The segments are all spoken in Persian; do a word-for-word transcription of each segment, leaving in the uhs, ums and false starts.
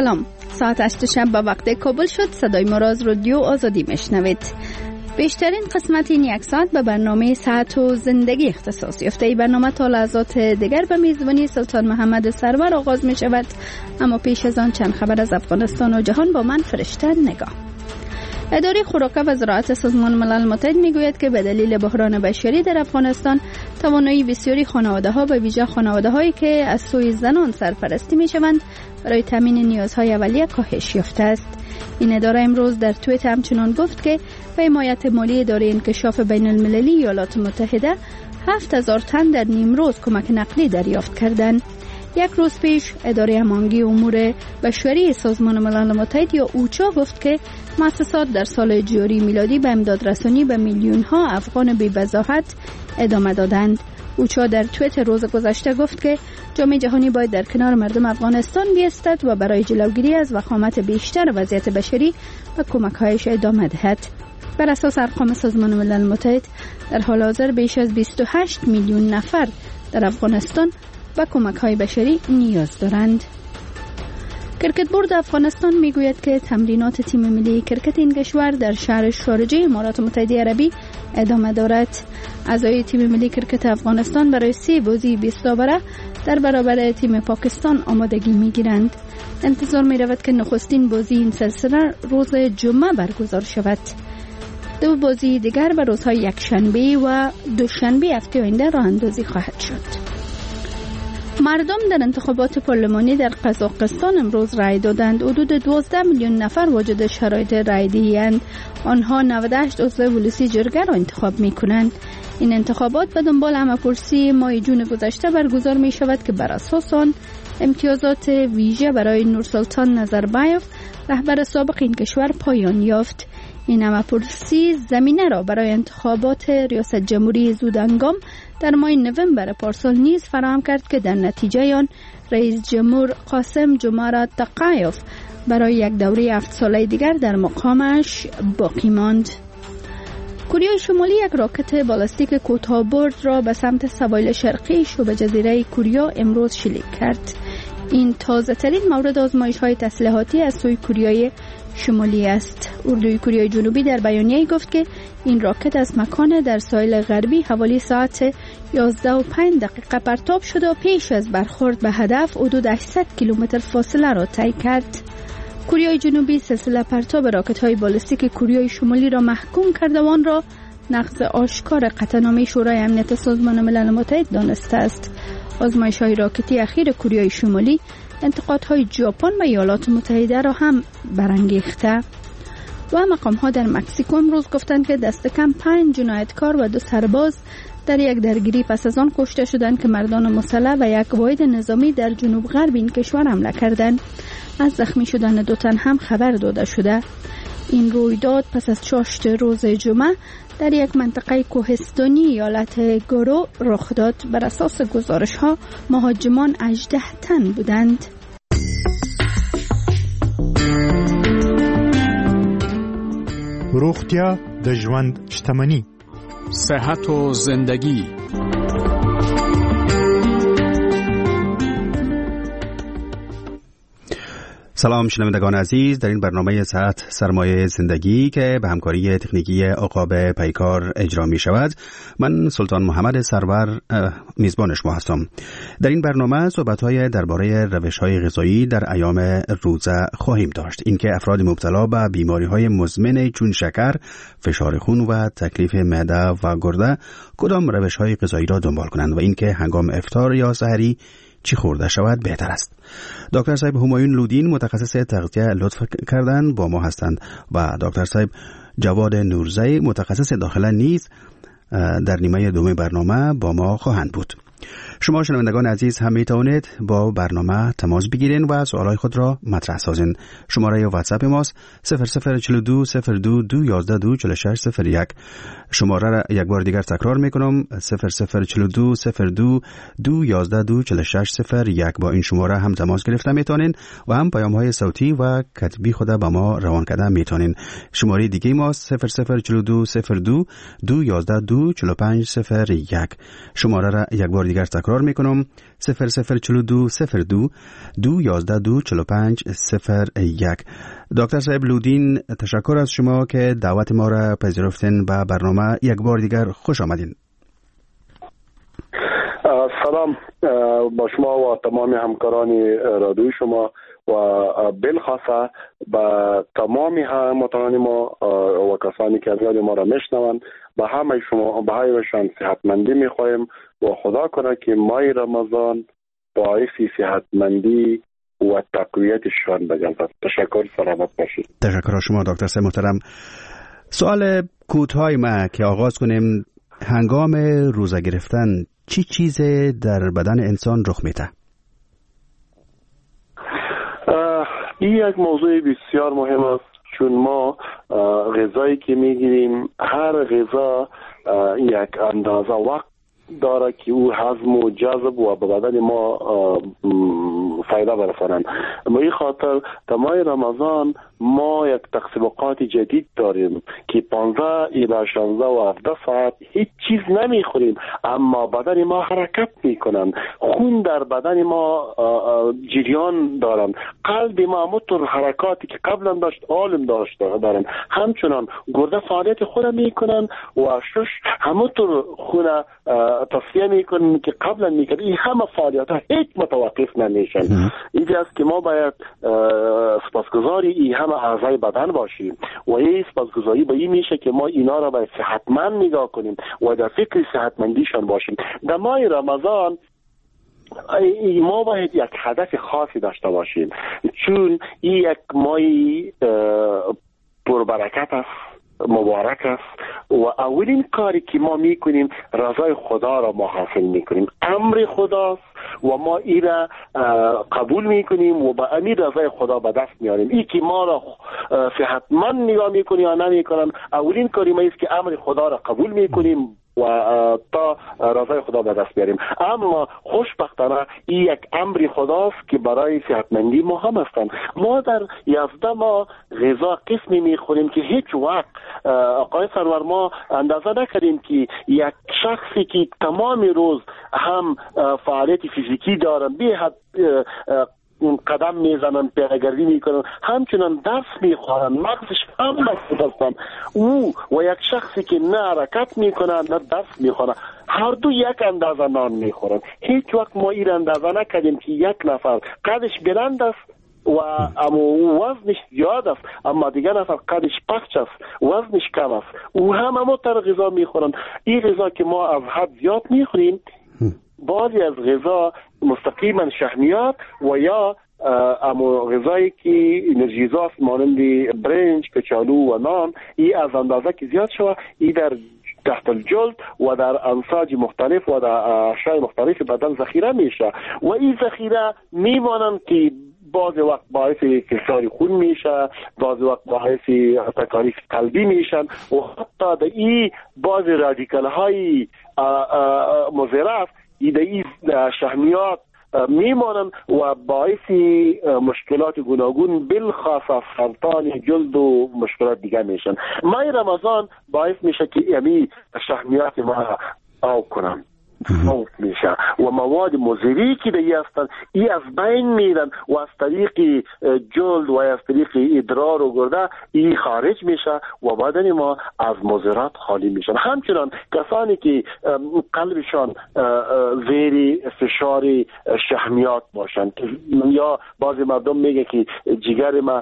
سلام، ساعت هشت شب به وقت کابل شد. صدای ما را از رادیو آزادی میشنوید. بیشترین قسمت این یک ساعت به برنامه صحت و زندگی اختصاص یافته. این برنامه تا لحظات دیگر به میزبانی سلطان محمد سرور آغاز می شود، اما پیش از آن چند خبر از افغانستان و جهان با من فرشته نگاه. اداره خوراک و زراعت سازمان ملل متحد میگوید که به دلیل بحران بشری در افغانستان توانایی بسیاری خانواده ها، به ویژه خانواده هایی که از سوی زنان سرپرستی می شوند، برای تامین نیازهای اولیه کاهش یافته است. این اداره امروز در توییت همچنان گفت که به حمایت مالی اداره انکشاف بین المللی ایالات متحده هفت هزار تن در نیمروز کمک نقدی دریافت کردند. یک روز پیش اداره هماهنگی امور بشری سازمان ملل متحد یا اوچا گفت که مؤسسات در سال جاری میلادی به امداد رسانی به میلیون ها افغان بی‌وضاحت ادامه دادند. اوچا در توییت روز گذشته گفت که جامعه جهانی باید در کنار مردم افغانستان بایستد و برای جلوگیری از وخامت بیشتر وضعیت بشری و کمک‌هایش ادامه دهد. بر اساس ارقام سازمان ملل متحد در حال حاضر بیش از بیست و هشت میلیون نفر در افغانستان و کمک‌های بشری نیاز دارند. کرکت بورد افغانستان میگوید که تمرینات تیم ملی کرکت این کشور در شهر شارجه امارات متحده عربی ادامه دارد. اعضای تیم ملی کرکت افغانستان برای سه بازی بیست اووره در برابر تیم پاکستان آمادگی میگیرند. انتظار میرود که نخستین بازی این سلسله روز جمعه برگزار شود. دو بازی دیگر به روزهای یکشنبه و دوشنبه هفته آینده راه اندازی خواهد شد. مردم در انتخابات پارلمانی در قزاقستان امروز رای دادند. حدود دوازده میلیون نفر واجد شرایط رای دهی‌اند. آنها نود و هشت عضو ولسی جرگه را انتخاب می کنند. این انتخابات به دنبال همه‌پرسی ماه جون گذشته برگزار می شود که بر اساس آن امتیازات ویژه برای نورسلطان نظربایف، رهبر سابق این کشور، پایان یافت. این همه‌پرسی زمینه را برای انتخابات ریاست جمهوری زودهنگام در ماه نوامبر پارسال نیز فراهم کرد که در نتیجه آن رئیس جمهور قاسم جمعرات تقایف برای یک دوره هفت ساله دیگر در مقامش باقی ماند. کره شمالی یک راکت بالستیک کوتاه‌برد را به سمت سواحل شرقی شبه جزیره کره امروز شلیک کرد. این تازه ترین مورد آزمایش های تسلیحاتی از سوی کره شمالی است. اردوی کره جنوبی در بیانیه‌ای گفت که این راکت از مکان در ساحل غربی حوالی ساعت یازده و پنج دقیقه پرتاب شد و پیش از برخورد به هدف حدود هشتصد کیلومتر فاصله را طی کرد. کره جنوبی سلسله پرتاب راکت‌های بالستیک کره شمالی را محکوم کرده و آن را نقض آشکار قطعنامه شورای امنیت سازمان ملل متحد دانسته است. آزمایش‌های راکتی اخیر کره شمالی انتقادهای ژاپن و ایالات متحده را هم برانگیخته. و مقام‌ها در مکزیکو امروز گفتند که دست کم پنج جنایتکار و دو سرباز در یک درگیری پس از آن کشته شدند که مردان مسلح و یک واحد نظامی در جنوب غرب این کشور حمله کردند. از زخمی شدن دو تن هم خبر داده شده. این رویداد پس از چاشت روز جمعه در یک منطقه کوهستانی ایالت گورو رخ داد. بر اساس گزارش‌ها مهاجمان هجده تن بودند. روغتیا د ژوند شتمنی. صحت و زندگی. سلام شنوندگان عزیز، در این برنامه صحت سرمایه زندگی که به همکاری تکنیکی عقاب پیکار اجرا می شود، من سلطان محمد سرور میزبان شما هستم. در این برنامه صحبت‌های درباره روش‌های غذایی در ایام روزه خواهیم داشت. اینکه افراد مبتلا به بیماری‌های مزمن چون شکر، فشار خون و تکلیف معده و گرده کدام روش‌های غذایی را دنبال کنند و اینکه هنگام افطار یا سحری چی خورده شود بهتر است. دکتر صاحب همایون لودین متخصص تغذیه لطف کردن با ما هستند و دکتر صاحب جواد نورزی متخصص داخله نیز در نیمه دوم برنامه با ما خواهند بود. شما شنوندگان عزیز هم می توانید با برنامه تماس بگیرین و سوالای خود را مطرح سازین. شماره واتساپ ماست صفر صفر چهل و دو صفر دو دو یازده دو چهل و شش صفر یک. شماره را یک بار دیگر تکرار می کنم، صفر صفر چهل و دو صفر دو دو یازده دو چهل و شش صفر یک. با این شماره هم تماس گرفته می توانین و هم پیام های صوتی و کتبی خود با ما روان کرده می توانین. شماره دیگه ماست صفر صفر چهل و دو صفر دو دو یازده دو چهل و پنج صفر یک. شماره را یک بار دیگر تکرار میکنم صفر صفر چلو دو صفر دو دو یازده دو چلو پنج صفر یک. دکتر صاحب لودین، تشکر از شما که دعوت ما را پذیرفتین و برنامه یک بار دیگر خوش آمدین. سلام با شما و تمام همکاران رادیوی شما و بالخاصه با تمام هموطنان ما و کسانی که رادیو ما را میشنوند، به همه شما به همهشان صحتمندی میخواهیم و خدا کنه که ماه رمضان باعث صحتمندی و تقویتشان بگردد. تشکر، سلامت باشید. تشکر از شما دکتر صاحب محترم. سوال کوتاه ما که آغاز کنیم، هنگام روزه گرفتن چی چیز در بدن انسان رخ میده؟ این یک موضوع بسیار مهم است، چون ما غذایی که میگیریم هر غذا یک اندازه وقت داره که او هضم و جذب و به بدن ما فایده برسانند. به این خاطر در ماه رمضان ما یک تقسیم اوقات جدید داریم که پانزده الی شانزده و هفده ساعت هیچ چیز نمیخوریم، اما بدن ما حرکت میکنند، خون در بدن ما جریان دارند، قلب ما همونطور حرکاتی که قبلا داشت عالم داشت دارند، همچنان گرده فعالیت خود میکنند و شش همونطور خون تصفیه میکنند که قبلا میکرد. این همه فعالیت ها هیچ متوقف نمیشن. اینجا است که ما باید سپاسگزاری این همه اعضای بدن باشیم و این سپاسگزاری به این میشه که ما اینا را باید صحتمند نگاه کنیم و در فکر صحتمندیشان باشیم. در ماه رمضان ما باید یک هدف خاصی داشته باشیم، چون این یک ماه پربرکت است، مبارک است و اولین کاری که ما میکنیم رضای خدا را ما حاصل میکنیم. امر خداست و ما این را قبول میکنیم و با امیر رضای خدا به دست میاریم. این که ما را صحتمند نگاه میکنیم یا نمیکنیم، اولین کاری ما است که امر خدا را قبول میکنیم و تا رضای خدا به دست بیاریم. اما خوشبختانه این یک امر خداست که برای صحتمندی ما هم هستند. ما در یازده ماه غذا قسمی میخوریم که هیچ وقت آقای سرور ما اندازه نکردیم که یک شخصی که تمام روز هم فعالیت فیزیکی دارن، به حد قدم میزنن، پیاده‌گردی میکنن، همچنان درس میخوانن، مغزش هم مفید هستن، او و یک شخصی که نه حرکت میکنن نه درس میخوانن، هر دو یک اندازه نان میخورن. هیچ وقت ما این اندازه نکردیم که یک نفر قدش بلند است و اما وزنش زیاد است، اما دیگر نفر قدش پخش است، وزنش کم است، او هم همونطور غذا میخورن. این غذا که ما از حد زیاد میخوریم، بعضی از غذا مستقیما شحمیات و یا اما غذایی که انرژیزاست مانند برنج، کچالو و نان، این از اندازه که زیاد شوه، این در تحت الجلد و در انساج مختلف و در اشیاء مختلف بدن ذخیره میشه و این ذخیره میمانند که بعض وقت باعث فشار خون میشه، بعض وقت باعث تکالیف قلبی میشن و حتی در این بعض رادیکال های مضر است، این شحمیات میمانند و باعث مشکلات گوناگون بالخاص سرطان جلد و مشکلات دیگر میشن. ماه رمضان باعث میشه که یعنی شحمیات ما آب کنن، موت میشه و مواد مضری که دیگه هستن ای از بین میرن و از طریق جلد و از طریق ادرار و گرده ای خارج میشه و بدن ما از مضرات خالی میشن. همچنان کسانی که قلبشان زیر فشار شحمیات باشن یا بعضی مردم میگه که جگر ما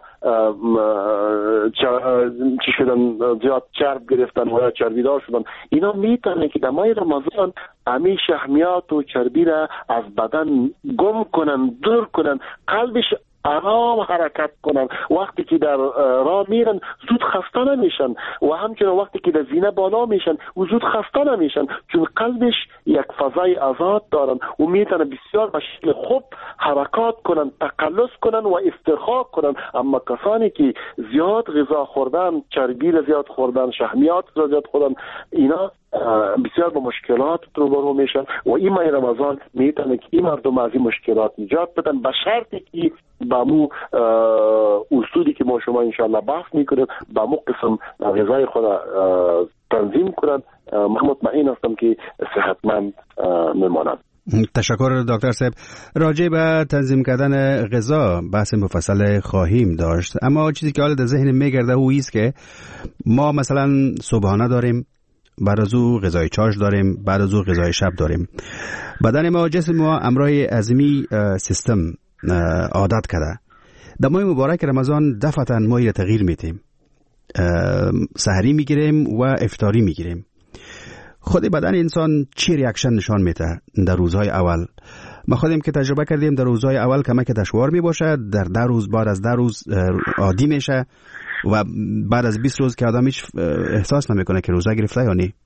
چی شدن، زیاد چرب گرفتن و یا چربیدار شدن، اینا میتونه که در ماه رمضان همین شحمیات و چربی را از بدن گم کنن، دور کنن، قلبش آرام حرکت کنن. وقتی که در راه میرن زود خسته نمیشن و همچنین وقتی که در زینه بالا میشن و زود خسته نمیشن، چون قلبش یک فضای آزاد دارن و میتونه بسیار به شکل خوب حرکات کنن، تقلص کنن و استرخا کنن. اما کسانی که زیاد غذا خوردن، چربی زیاد خوردن، شحمیات زیاد خوردن، اینا بسیار با مشکلات روبرو میشن و این ماه رمضان میتونه که این مردم از این مشکلات نجات بدن، به شرطی که با مو اصولی که ما شما انشاءالله بحث میکنیم با مو قسم غذای خود تنظیم کنن. من مطمئن هستم که صحتمند میمانند. تشکر دکتر صاحب. راجع به تنظیم کردن غذا بحث مفصل خواهیم داشت، اما چیزی که حالا در ذهن میگرده او است که ما مثلا صبحانه داریم، بعد از او غذای چاش داریم، بعد از او غذای شب داریم. بدن ما، جسم ما امرای عظیمی سیستم عادت کرده. در ماه مبارک رمضان دفعتا ما را تغییر میتیم، سحری میگیریم و افطاری میگیریم. خود بدن انسان چی ریاکشن نشان میده در روزهای اول؟ ما خودیم که تجربه کردیم در روزهای اول کمک دشوار می باشه، در ده روز بعد از ده روز عادی میشه و بعد از بیست روز که آدم هیچ احساس نمیکنه که روزه گرفته یا نی.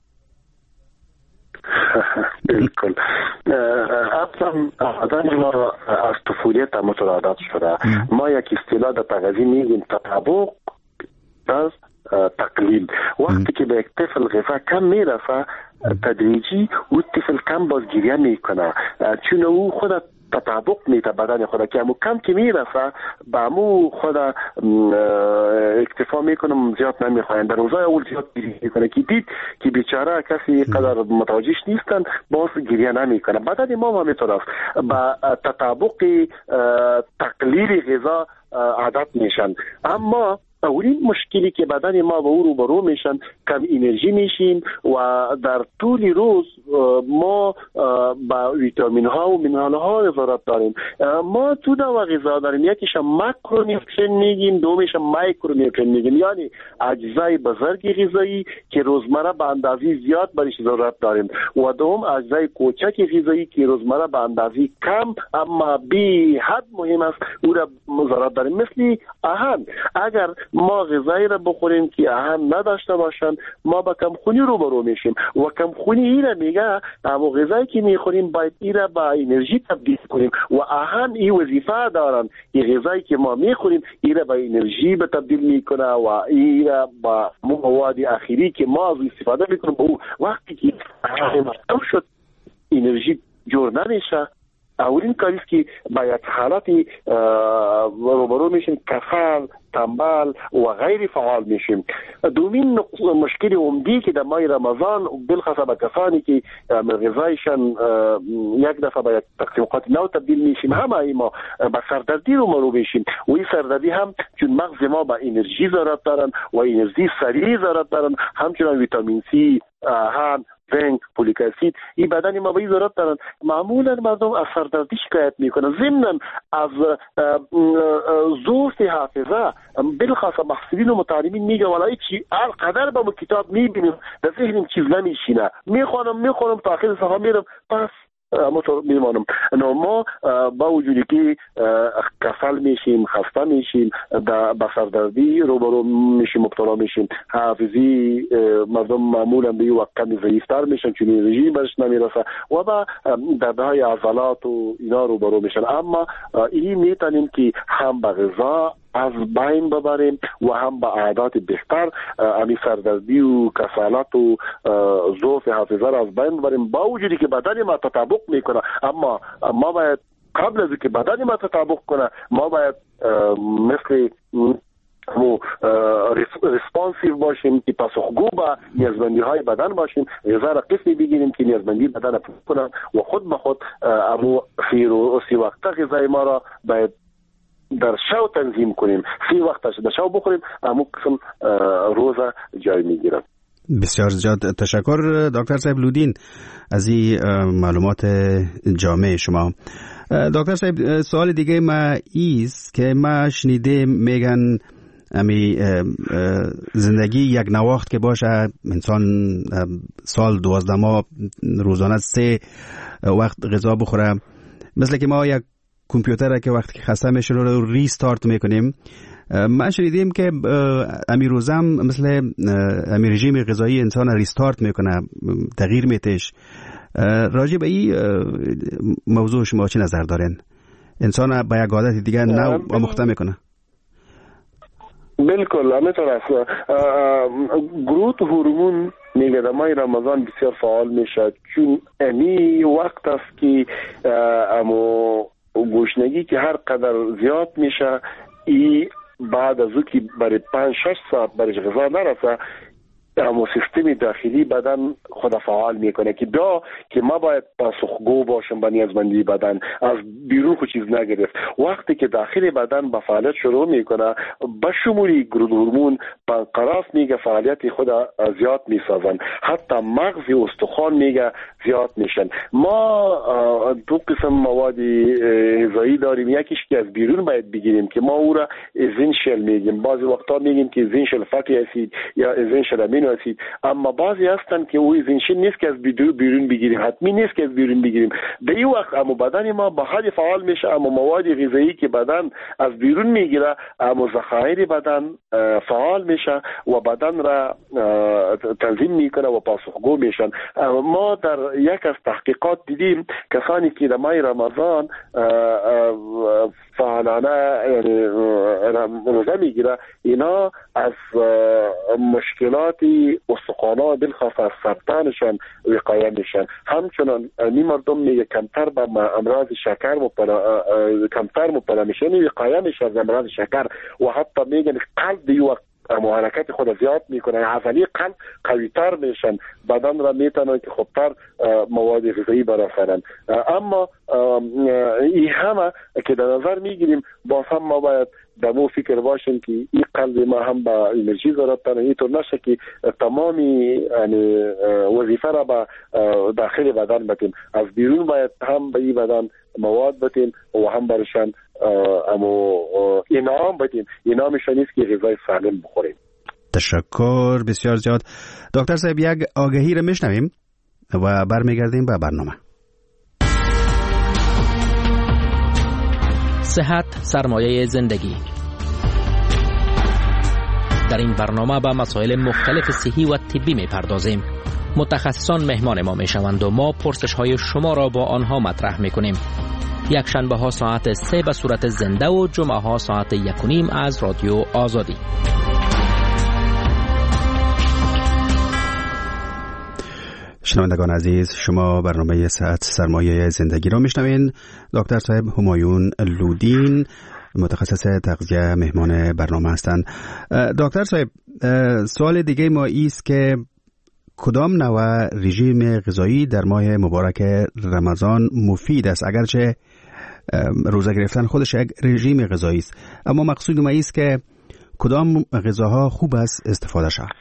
بالکل. اصلا بدن ما از طفولیت متعادت شده. ما یک اصطلاح در تغذیه میگیم تطابق از تقلیل. وقتی که به یک طفل غذا کم میرسه تدریجی او طفل کم بازگیری میکنه، چون او خود تطابق میته بدن خود که امو کم که میرسه به امو خود اکتفا میکنم، زیاد نمیخواین. در روزای اول زیاد گریه میکنه که دید که بیچاره کسی قدر متوجهش نیستن، باز گریه نمیکنه. بدن ما هم میتونه است به تطابق تقلیل غذا عادت میشن. اما اولین مشکلی که بدن ما با او روبرو میشن کم انرژی میشیم و در طول روز ما با ویتامین ها و مینرال ها ضرورت داریم. ما دو نوع غذا داریم، یکیش ماکرونیوترین میگیم، دومیش مایکرونیوترین میگیم، یعنی اجزای بزرگ غذایی که روزمره به اندازه زیاد برش ضرورت داریم و دوم اجزای کوچک غذایی که روزمره به اندازه کم اما بی حد مهم است او را ضرورت داریم. مثل اهن، اگر ما غذایی را بخوریم که اهن نداشته باشند ما با کمخونی روبرو میشیم و کمخونی این را میگه اما غذایی که میخوریم باید این را با انرژی تبدیل کنیم و اهن این وظیفه دارن این غذایی که ما میخوریم این را با انرژی به تبدیل میکنه و این را با مواد اخیری که ما از استفاده میکنیم او وقتی که کم شد انرژی جور نمیشه. اولین کاریست که باید حالتی روبرو میشیم کسل، تنبل و غیر فعال میشیم. دومین مشکل عمدی که در ماه رمضان بالخصوص به کسانی که غذایشان یک دفعه به تقسیم اوقات نو تبدیل میشیم همه ما به سردردی روبرو میشیم و این سردردی هم چون مغز ما به انرژی ضرورت دارن و انرژی سریع ضرورت دارن، همچنان ویتامین سی، هم زنک، فولیک اسید، این بدن ما به این ضرورت دارن. معمولا مردم از سردردی شکایت میکنن، ضمن از ضعف حافظه. بالخاصه محصلین و متعلمین میگه ولی چی هر قدر با کتاب میبینیم در ذهنم چیز نمیشینه، میخوانم میخوانم تا آخر صفحه میرم پس مطور میمانم. نو ما با وجودی که کسل میشیم، خسته میشیم، با سردردی روبرو میشیم، مبتلا میشیم، حافظی مردم معمولا به وقت کمی ضعیفتر میشن چون انرژی برش نمیرسه و با دردهای عضلات و اینا روبرو میشن. اما این میتونیم که هم به غذا از بین ببریم و هم با عادات بهتر امی سردردی و کسالت و ضعف حافظه را از بین ببریم، با وجودی که بدن ما تطابق میکنه. اما ما باید قبل از اینکه بدن ما تطابق کنه ما باید مثل مو ریسپانسیو باشیم که پاسخگو به نیازمندی های بدن باشیم، غذا را قسمی بگیریم که نیازمندی بدن را پوره کنه و خود به خود امو خیر و سی وقت غذای ما را باید در شو تنظیم کنیم، سی وقتش در شو بخوریم، امو قسم روزه جای میگیرم. بسیار زیاد تشکر دکتر صاحب لودین از این معلومات جامع شما. دکتر صاحب سوال دیگه ما ایست که ما شنیده میگن امی زندگی یک نواخت که باشه، انسان سال دوازده ماه روزانه سه وقت غذا بخوره، مثل که ما یک کامپیوتر که وقتی که خسته میشه رو ریستارت میکنیم. ما شنیدیم که امی روزم مثل امی رژیم غذایی انسان ریستارت میکنه، تغییر میتش. راجع به این موضوع شما چه نظر دارین؟ انسان با یک عادت دیگه نو آموخته میکنه؟ بالکل همینطور است. گروت هورمون میگه در ماه رمضان بسیار فعال میشه چون امی وقت است که امو گوشنگی که هر قدر زیاد میشه ای بعد از او که برای پنج شش ساعت برای غذا نرسه اما سیستم داخلی بدن خود فعال میکنه که دا که ما باید پاسخگو باشیم به نیازمندی بدن، از بیرون خود چیز نگرفت. وقتی که داخل بدن به فعالیت شروع میکنه به شمولی گروه هورمون پانکراس میگه فعالیت خود زیاد میسازن، حتی مغز و استخوان میگه زیاد میشن. ما دو قسم مواد غذایی داریم، یکیش که از بیرون باید بگیریم که ما او را اسنشیال میگیم، بعضی وقتا میگیم که اسنشیال فاتی اسید یا اسنشیال امینو اسید، اما بعضی هستن که او اسنشیال نیست که از بیرون بگیریم، حتمی نیست که از بیرون بگیریم. در این وقت اما بدن ما به حد فعال میشه، اما مواد غذایی که بدن از بیرون میگیره اما ذخایر بدن فعال میشه و بدن را تنظیم میکنه و پاسخگو میشن. ما در یک از تحقیقات دیدیم کسانی که در ماه رمضان فعالانه یعنی روزه میگیره، اینا از مشکلات استخوان‌ها بالخاص از سرطانشان وقایه میشن. همچنان این مردم میگه کمتر به امراض شکر مبتلا کمتر مبتلا میشن، وقایه میشه از امراض شکر و حتی میگن قلب دی وقت اما حرکت خود زیاد میکنه، عضله قلب قویتر میشن، بدن را میتونه که خوبتر مواد غذایی برسانن. اما این همه که در نظر میگیریم باز هم ما باید در مو فکر باشیم که این قلب ما هم با انرژی ضرورت داره، اینطور نشه که تمامی یعنی وظیفه را به داخل بدن بتیم، از بیرون باید هم به این بدن مواد بتیم و هم برشان اما انعام بدیم. انعامشان نیست که غذای سالم بخوریم. تشکر بسیار زیاد. دکتر صاحب یک آگهی را میشنویم و برمیگردیم به برنامه. صحت سرمایه زندگی. در این برنامه به مسائل مختلف صحی و طبی میپردازیم. متخصصان مهمان ما میشوند و ما پرسش های شما را با آنها مطرح میکنیم. یک شنبه ها ساعت سه به صورت زنده و جمعه ها ساعت یک و نیم از رادیو آزادی. شنوندگان عزیز، شما برنامه صحت سرمایه زندگی را میشنوین. دکتر صاحب همایون لودین متخصص تغذیه مهمان برنامه هستند. دکتر صاحب، سوال دیگه ما ایست که کدام نوع رژیم غذایی در ماه مبارک رمضان مفید است؟ اگرچه روزه گرفتن خودش یک رژیم غذایی است، اما مقصود ما است که کدام غذاها خوب است استفاده شود.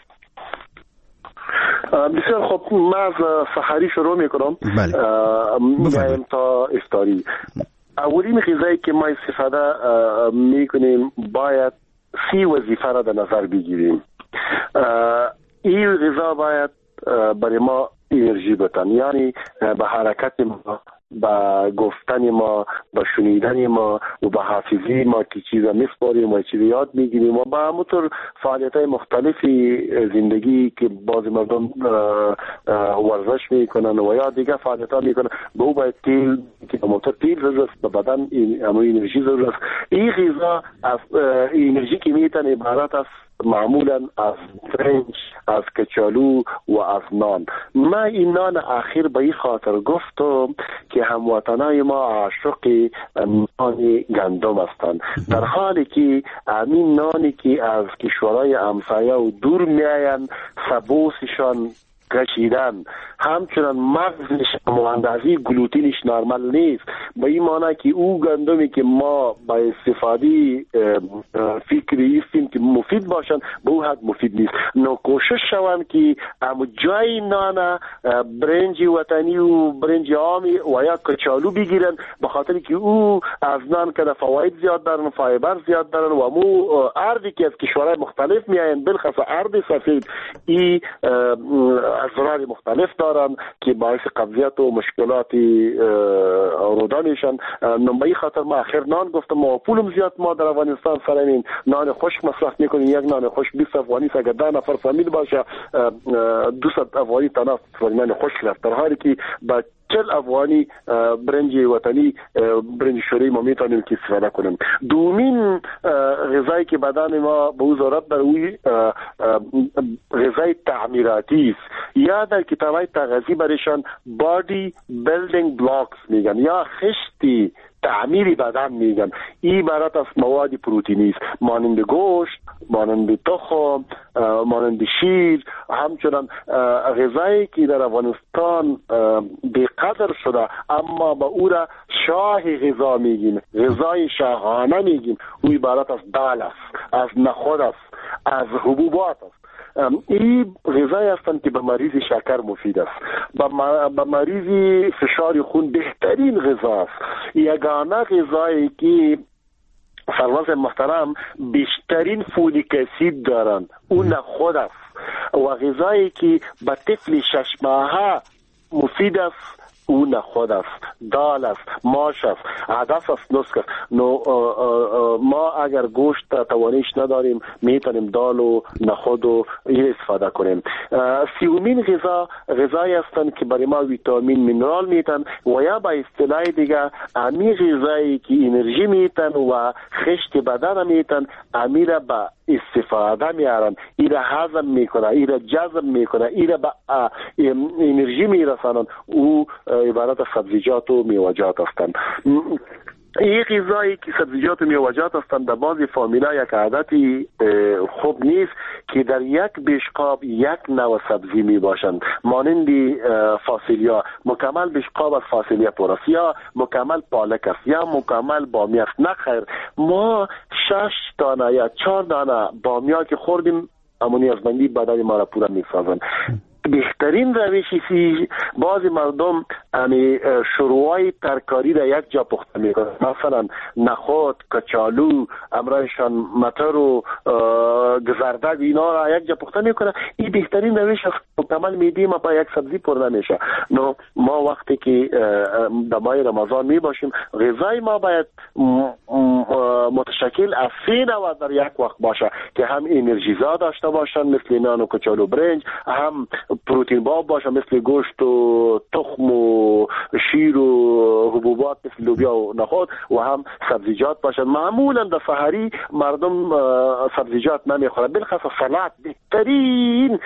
بسیار خوب، من از سحری شروع میکنم. بله. میگم تا افطاری. اولین غذایی که ما استفاده میکنیم باید سی وظیفه را در نظر بگیریم. این غذا باید برای ما انرژی بتن، یعنی به حرکت ما، با گفتن ما، با شنیدن ما و با حافظی ما که چیزا میسپاریم و چیزا یاد میگیریم و با همونطور فعالیت‌های مختلفی زندگی که بعضی مردم ورزش میکنن و یا دیگه فعالیت‌ها میکنن، به او باید تیل که موتور تیل ضرورت به بدن اما انرژی ضرورت. این غذا از انرژی که میتونه عبارت است معمولا از برنج، از کچالو و از نان. من این نان اخیر به این خاطر گفتم که هموطنای ما عاشق نان گندم هستند، در حالی که همین نانی که از کشورهای همسایه و دور میآیند سبوسشان کشیدن، همچنان مغزش اندازه گلوتینش نرمال نیست، به این معنی که او گندمی که ما با استفاده فکری استیم که مفید باشن به او حد مفید نیست. نو کوشش شوند که اما جای نان برنج وطنی و برنج عامی و یا کچالو بگیرن، به خاطر که او از نان که فواید زیاد دارن، فایبر زیاد دارن و مو اردی که از کشورهای مختلف میایند، بالخصوص ارد سفید، ای اضرار مختلف دارن که باعث قبضیت و مشکلات روده میشن. نمبایی خاطر ما آخر نان گفتم و پولم زیاد ما در افغانستان سر این نان خشک مصرف میکنیم. یک نان خشک بیست افغانی، اگر ده نفر فامیل باشه دویست افغانی تنها نان خشک رفت، در حالی که با چل افغانی برنج وطنی برنج شوری ما میتونیم که استفاده کنیم. دومین غذایی که بدن ما به او ضرورت داره اوی غذای تعمیراتی است، یا در کتابای تغذیه برشان بادی بیلدینگ بلاکس میگن، یا خشتی تعمیر بدن میگن. این عبارت از مواد پروتئینی است، مانند گوشت، مانند تخم، مانند شیر. همچنان غذایی که در افغانستان بی‌قدر شده اما با او را شاه غذا میگیم، غذای شاهانه میگیم، او عبارت از دال است، از نخود است، از حبوبات است. این غذایی هستند که به مریض شکر مفید است، به مریض فشار خون بهترین غذا است. یگانه غذایی که سرورز محترم بیشترین فولیک اسید دارند اون نخود است و غذایی که به طفل شش ماهه مفید است او نخود است، دال است، ماش است، عدس است، نسک است. نو ما اگر گوشت توانش نداریم میتونیم دال و نخود و این استفاده کنیم. سیومین غذا غذایی هستند که برای ما ویتامین مینرال میتن و یا با اصطلاح دیگه امی غذایی که انرژی میتن و خشت بدن میتن امی را با استفاده میارن، این را هضم میکنه، این را جذب میکنه، این را به انرژی میرسانن. او عبارت از سبزیجات و میوه‌جات هستند. این غذایی که سبزیجات و میوه‌جات هستند در بعضی فامیلا یک عادتی خوب نیست که در یک بشقاب یک نوع سبزی می باشند، مانند فاصولیا، مکمل بشقاب از فاصولیا پرست یا مکمل پالک است یا مکمل بامی است. نه خیر، ما شش دانه یا چهار دانه بامیا که خوردیم امونی از بندی بدن ما را پورا می سازند. بهترین روشی سی بعضی مردم امی شروعای ترکاری را یک جا پخته میکنن، مثلا نخود، کچالو، امرایشان متر و گزردگ اینا را یک جا پخته میکنن. این بهترین روش است، مکمل میدی ما با یک سبزی پر نمیشه. نو ما وقتی که در ماه رمضان می باشیم غذای ما باید متشکل از سه نوع در یک وقت باشه که هم انرژیزا داشته باشن مثل نان و کچالو برنج، هم پروتئین باب باشه مثل گوشت و تخم و شیر و حبوبات مثل لوبیا و نخود و هم سبزیجات باشن. معمولا در سحری مردم سبزیجات نمیخورن، بالخصوص سلات بهترین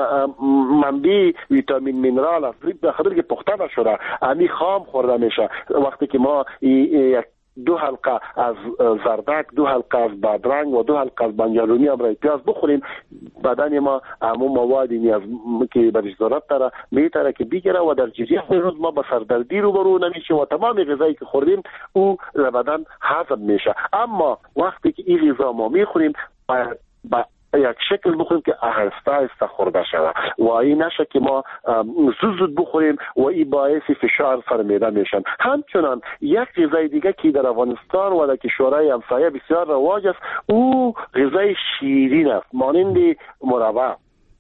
منبع ویتامین مینرال است، به خاطر که پخته نشده امی خام خورده میشه. وقتی که ما یک دو حلقه از زردک، دو حلقه از بادرنگ و دو حلقه از بنجلونی امرای پیاز بخوریم بدن ما همون مواد نیاز که برش ضرورت داره میتره که بگیره و در جریان روز ما با سردردی روبرو نمیشیم و تمام غذایی که خوردیم او در بدن هضم میشه. اما وقتی که این غذا ما میخوریم با یک شکل بخوریم که آهسته آهسته خورده شود و این نشه که ما زود زود بخوریم و این باعث فشار سر معده میشن. همچنان یک غذای دیگه که در افغانستان و در کشورهای همسایه بسیار رواج است او غذای شیرین است، مانند مربا.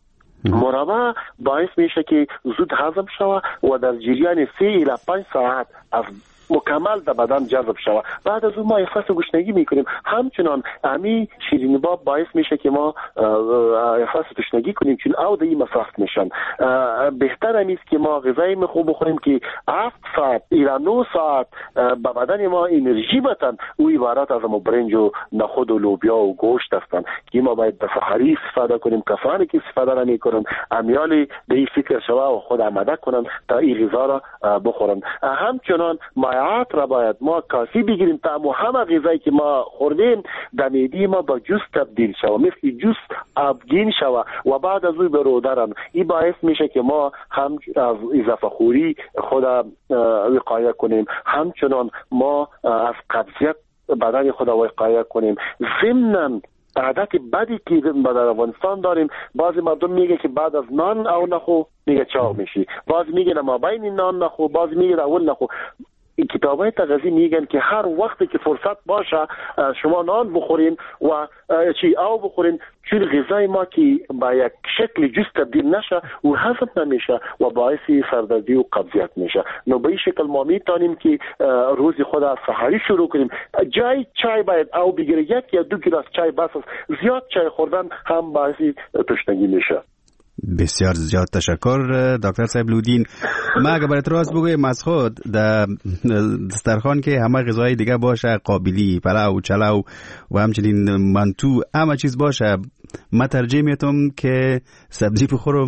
مربا باعث میشه که زود هضم شود و در جریان سه الی پنج ساعت از مکمل در بدن جذب شود. بعد از اون ما احساس گشنگی میکنیم. همچنان امی شیرینی باب باعث میشه که ما احساس تشنگی کنیم چون او در این مصرف میشن. بهتر امیست که ما غذای خوب بخوریم که هفت ساعت الی نه ساعت به بدن ما انرژی بتن. او عبارت از برنج و نخود و لوبیا و گوشت هستند که ما باید به سحری استفاده کنیم. کسانی که استفاده نمیکنن امیالی به این فکر شوه و خود آماده کنن تا این غذا را بخورن. همچنان مایعات را باید ما کافی بگیریم تا همه غذایی که ما خوردیم در معده ما با جوس تبدیل شوه، مثل جوس آبگین شوه و بعد از او به رودرن. این باعث میشه که ما هم از اضافه خوری خود وقایه کنیم، همچنان ما از قبضیت بدن خود وقایه کنیم. ضمناً عادت بدی که در افغانستان داریم، بعضی مردم میگه که بعد از نان او نخو میگه چاق میشی، بعضی میگه ما بین نان نخو، بعضی میگه اول نخو. کتابای تغذیه میگن که هر وقتی که فرصت باشه شما نان بخورین و چی او بخورین، چون غذای ما که با یک شکل جوس تبدیل نشه و هضم نمیشه و باعث سردردی و قبضیت میشه. نو به این شکل ما میتونیم که روز خود از سحری شروع کنیم. جای چای باید او بگیره، یک یا دو گلاس چای بس است. زیاد چای خوردن هم باعث تشنگی میشه. بسیار زیاد تشکر دکتر صاحب لودین. ما اگر برات راست بگویم از خود در دسترخوان که همه غذای دیگه باشه، قابلی، پلاو، چلاو و همچنین منتو، همه چیز باشه، ما ترجیح میتونم که سبزی بخورم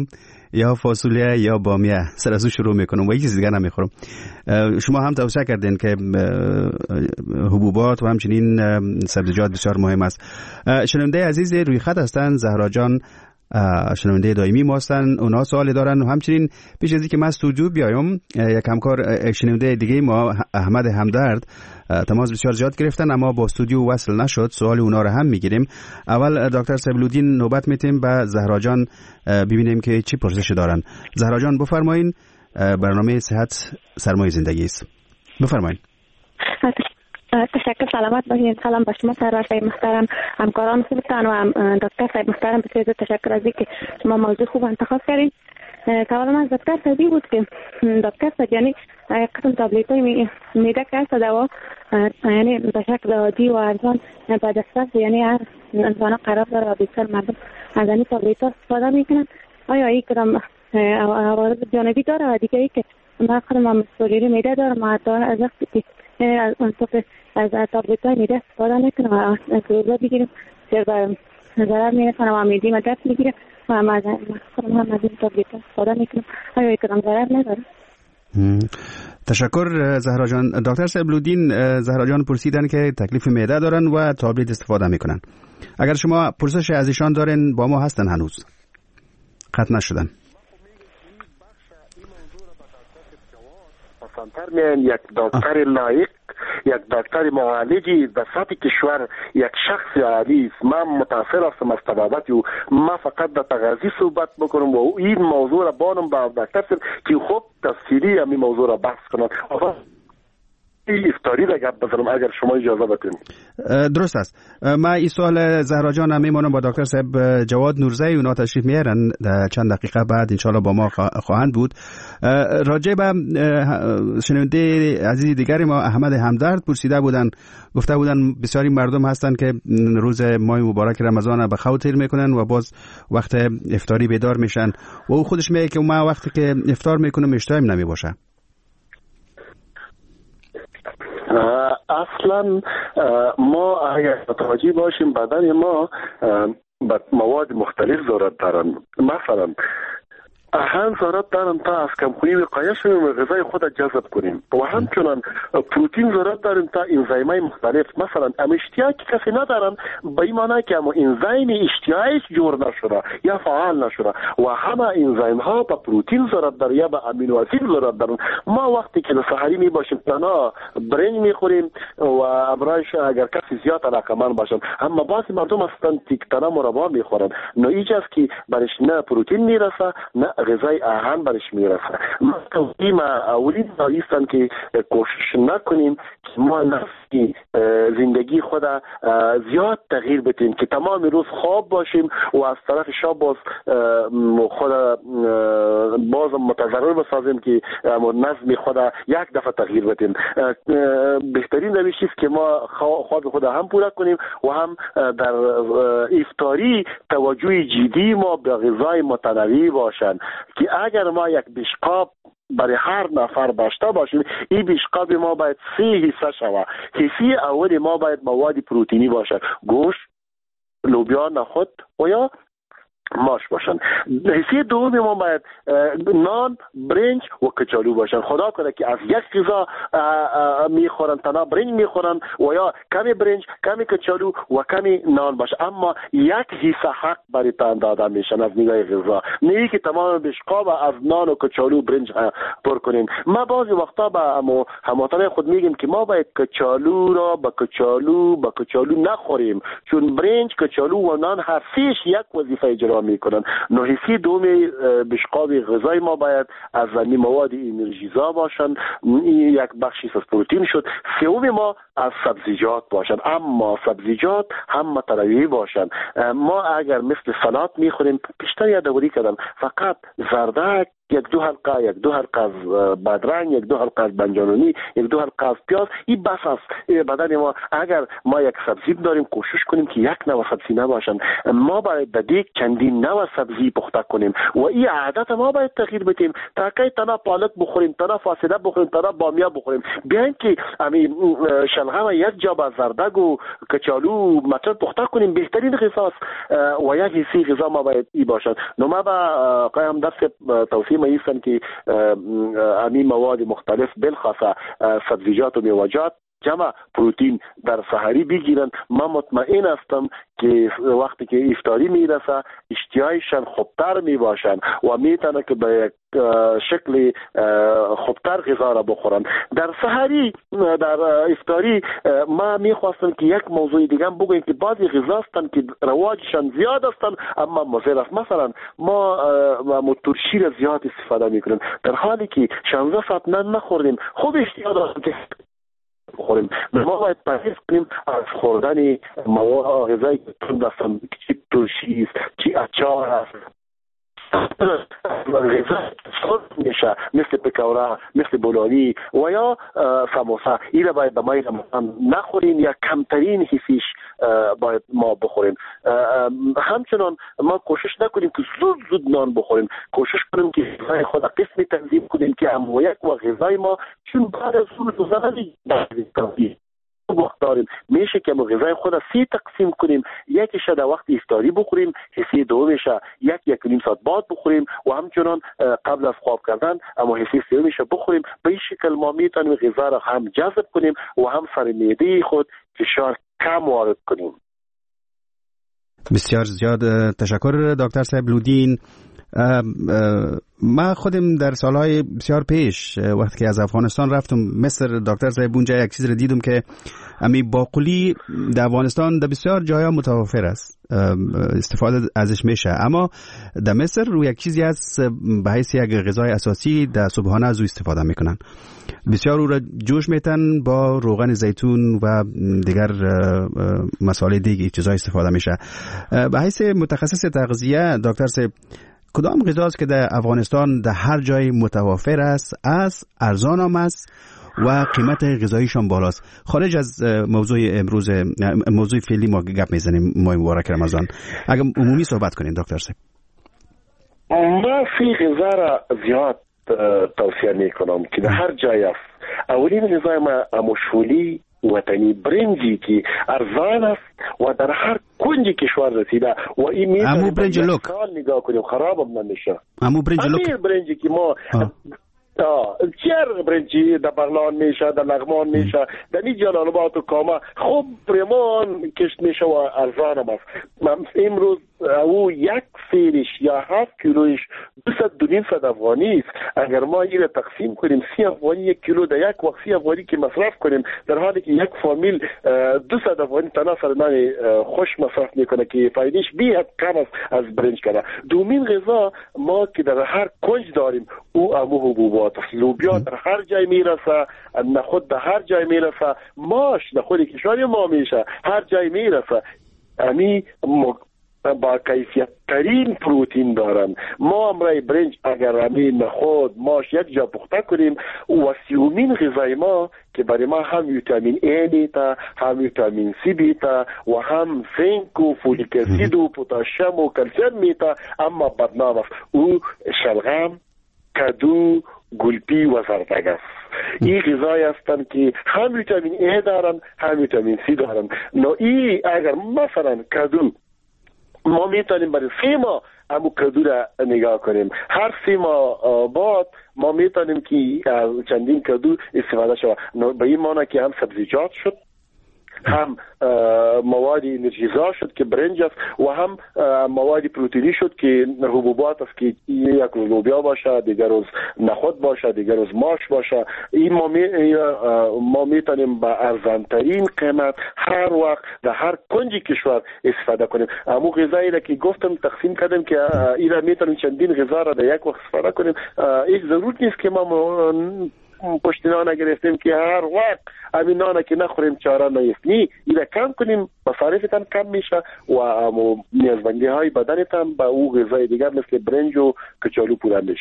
یا فاصولیه یا بامیه، سر از او شروع میکنم و هیچ چیز دیگه نمیخورم. شما هم توصیه کردین که حبوبات و همچنین سبزیجات بسیار مهم است. شنونده عزیز روی خط هستن، زهرا جان شنونده دائمی ما هستن، اونا سوالی دارن و همچنین پیش از اینکه من استودیو بیایم یک همکار شنونده دیگه ما احمد همدرد تماس بسیار زیاد گرفتن اما با استودیو وصل نشد. سوال اونا رو هم میگیریم. اول دکتر سبلودین نوبت میتیم به زهرا جان ببینیم که چی پرسش دارن. زهرا جان بفرمایین، برنامه صحت سرمایه زندگی است. بفرمایین. تشکر، سلامت باشین. سلام به شما سرور صاحب محترم، همکاران خوبتان و دکتر صاحب محترم. بسیار تشکر از اینکه شما موضوع خوب انتخاب کردین. سوالم از دکتر صاحبی بود که دکتر صاحب یعنی یک قسم تابلیت های میده که هست دوا یعنی به شکل عادی و ارزان به دسترس یعنی هر انسان قرار داره و بیشتر مردم از این تابلیت ها استفاده میکنن. آیا این کدام عوارض جانبی داره و دیگه ای که ما خودم مسئولیت میده داره ما از وقتی از انصاف از تابلیت های میده استفاده میکنم و از روزا بگیریم زیر ضرر میرسانم و میدیم و درد میگیرم و هم از خودم هم از این تابلیت ها استفاده میکنم. آیا این کدام ضرر نداره؟ تشکر زهرا جان. دکتر سبلودین، زهرا جان پرسیدن که تکلیف معده دارن و تابلیت استفاده میکنن. اگر شما پرسش از ایشان دارین با ما هستن، هنوز قطع نشدن. یک دکتر لایق، یک دکتر معالجی در سطح کشور، یک شخص عالی است. من متاثر هستم از طبابت او. ما فقط در تغذیه صحبت بکنم و این موضوع را بانم با دکتر که خوب تفصیلی همین موضوع را بحث کنم. افطاری را گپ بزنم اگر شما اجازه بدین. درست است. ما این سوال زهرا جان هم میمونم با دکتر صاحب جواد نورزی، اونا تشریف میارن در چند دقیقه بعد انشالله با ما خواهند بود. راجع به شنونده عزیز دیگری ما احمد همدرد پرسیده بودن، گفته بودن بسیاری مردم هستن که روز ماه مبارک رمضان به خود تیر میکنن و باز وقت افطاری بیدار میشن و او خودش میگه که ما وقتی که افطار میکنم اشتهایم نمی باشه. اصلا ما اگر متوجه باشیم بدن ما مواد مختلف ضرورت دارن. مثلا اهم ضرورت دارن تا از کمخونی وقایه شویم و غذای خود جذب کنیم و همچنان پروتئین ضرورت داریم تا انزایم‌های مختلف. مثلا ام اشتیاق کسی ندارن به این معنی که اما انزایم اشتیاقش جور نشده یا فعال نشده و همه انزایم ها به پروتئین ضرورت دارن یا به امینو اسید ضرورت دارن. ما وقتی که سحری می باشیم تنها برنج میخوریم و امرایش اگر کسی زیاد علاقه‌مند باشن، اما بعضی مردم هستن که تنها مربا میخورن، نه ایجاز که برش نه پروتئین میرسه نه غذای آهن برش میرسه. ما توصیم اولین دایستن که کوشش نکنیم که ما نفسی زندگی خود زیاد تغییر بدیم که تمام روز خواب باشیم و از طرف شب باز خود باز متضرر بسازیم که نظم خود یک دفعه تغییر بدیم. بهترین روش است که ما خواب خود هم پورا کنیم و هم در افطاری توجه جدی ما به غذای متنوع باشن که اگر ما یک بشقاب برای هر نفر داشته باشیم، این بشقاب ما باید سه حصه شود. حصه اول ما باید مواد پروتئینی باشد، گوشت، لوبیا، نخود و یا ماش باشن. حصه دوم ما باید نان، برنج و کچالو باشن. خدا کنه که از یک غذا میخورن، تنها برنج میخورن و یا کمی برنج، کمی کچالو و کمی نان باشه، اما یک حصه حق برای تان داده میشن از نگاه غذا، نه که تمام بشقاب از نان و کچالو و برنج پر کنیم. ما بعضی وقتا با هموطنان خود میگیم که ما باید کچالو را با کچالو با کچالو نخوریم، چون برنج، کچالو و نان هر سهش یک وظیفه اجرا میکنن. نوحیسی دوم بشقاب غذای ما باید از زمین مواد انرژیزا باشن، یک بخشی از پروتئین شد. سوم ما از سبزیجات باشن، اما سبزیجات هم متنوع باشن. ما اگر مثل سلات میخوریم، پیشتر یادآوری کردم، فقط زردک یک دو حلقه یک دو حلقه از بادرنگ، یک دو حلقه از بنجانونی، یک دو حلقه از پیاز، این بس است بدن ما. اگر ما یک سبزی داریم کوشش کنیم که یک نوع سبزی نباشن. ما باید در دیگ چندین نوع سبزی پخته کنیم و این عادت ما باید تغییر بدیم. تا کی تنها پالک بخوریم، تنها فاصله بخوریم، تنها بامیه بخوریم، بیاین که همین شلغم یک جا با زردگ و کچالو مثلا پخته کنیم، بهترین غذاست و یک حسی غذا ما باید ای باشد. نو ما با قایم دست توصیه ما ایستن که همین مواد مختلف بالخاصه سبزیجات و میوه‌جات جمع پروتئین در سحری بگیرن. من مطمئن هستم که وقتی که افطاری میرسه اشتهایشان خوبتر میباشن و میتونه که به یک شکل خوبتر غذا را بخورن. در سحری در افطاری ما میخواستم که یک موضوع دیگه هم بگویم که بعضی غذا هستن که رواجشان زیاد هستن اما مضر است. مثلا ما ترشی را زیاد استفاده میکنیم در حالی که شانزده ساعت نان نخوردیم. خوب اشتها داریم که بخوریم. ما باید پرهیز کنیم از خوردن مواد غذایی که تند هستن، چی ترشی است، چی اچار است، غذا میشه مثل پکوره، مثل بولانی و یا سموسه. این را باید به ما نخوریم یا کمترین حسیش باید ما بخوریم. همچنان ما کوشش نکنیم که زود زود نان بخوریم، کوشش کنیم که غذای خود قسمی تنظیم کنیم که هم یک و غذای ما چون بعد از زود روزانه تنظیم وقت داریم میشه که ما غذای خود سی تقسیم کنیم. یکیش در وقت افطاری بخوریم، حصه دومش یک یک نیم ساعت بعد بخوریم و همچنان قبل از خواب کردن اما حصه سومش بخوریم. به این شکل ما میتونیم غذا را هم جذب کنیم و هم سر معده خود فشار کم وارد کنیم. بسیار زیاد تشکر دکتر صاحب لودین. ما خودم در سالهای بسیار پیش وقتی که از افغانستان رفتم مصر، دکتر صاحب اونجا یک چیز رو دیدم که امی باقولی در افغانستان در بسیار جاها متوفر است، استفاده ازش میشه، اما در مصر روی یک چیزی هست به حیث یک غذای اساسی در صبحانه از او استفاده میکنن. بسیار او را جوش میتن با روغن زیتون و دیگر مسائل دیگه چیزای استفاده میشه. به حیث متخصص تغذیه دکتر صاحب کدام غذاست که در افغانستان در هر جای متوافر است، از ارزان هم است و قیمت غذاییشان بالاست؟ خارج از موضوع امروز، موضوع فعلی ما گپ میزنیم ماه مبارک رمضان، اگر عمومی صحبت کنین دکتر صاحب. ما فی غذا را زیاد توصیه میکنم که در هر جای است. اولین غذای ما مشهولی وطنی برنجی که ارزان است و در هر کنج کشور رسیده و این میتونیم برنج لوک نگاه کنیم خراب هم نمیشه. امو برنج لوک برنجی که ما چیر برنجی در بغلان میشه، در لغمان میشه، در این جلال آباد و کاما خوب پریمان کشت میشه و ارزان هم است. امروز او یک سیرش یا هفت کیلویش دویست دو نیم صد افغانی است. اگر ما این را تقسیم کنیم سی افغانی یک کیلو در یک وقت سی افغانی که مصرف کنیم، در حالی که یک فامیل دویست افغانی تنها سر نان خوش مصرف میکنه که فایدهش بی حد کم است از برنج کنه. دومین غذا ما که در هر کنج داریم او امو حبوبات است. لوبیا در هر جای میرسه، نخود در هر جای میرسه، ماش نخود کشوری ما میشه هر جای میرسه. امی با کیفیت ترین پروتئین دارن. ما امرای برنج اگر امی نخود ماش یک جا پخته کنیم و سیومین غذای ما که برای ما هم ویتامین ای میتا، هم ویتامین سی بیتا و هم زنک و فولیک اسید و پتاسیم و کلسیم میتا، اما بدنام است. او شلغم، کدو، گلپی و زردگ است. این غذای هستند که هم ویتامین ای دارن هم ویتامین سی دارن. نو ای اگر مثلا کدو ما میتونیم برای سه ماه همو کدو را نگاه کنیم، هر سه ماه بعد ما میتونیم که چندین کدو استفاده شود. به این معنی که هم سبزیجات شد، هم مواد انرژیزا شد که برنج است و هم مواد پروتئینی شد که حبوبات است که یک روز لوبیا باشه، دیگر روز نخود باشه، دیگر روز ماش باشه. این ما می ما میتونیم با ارزان ترین قیمت هر وقت در هر کنج کشور استفاده کنیم. اما غذایی را که گفتم تقسیم کردم که این را میتونیم چندین غذا را در یک وقت استفاده کنیم. هیچ ضرورت نیست که ما پشت نان گرفتیم که هر وقت همین نان که نخوریم چاره نیست. نی اینا کم کنیم، مصارفتان کم میشه و نیازمندی های بدنتان با او غذای دیگر مثل برنج و کچالو پوره میشه.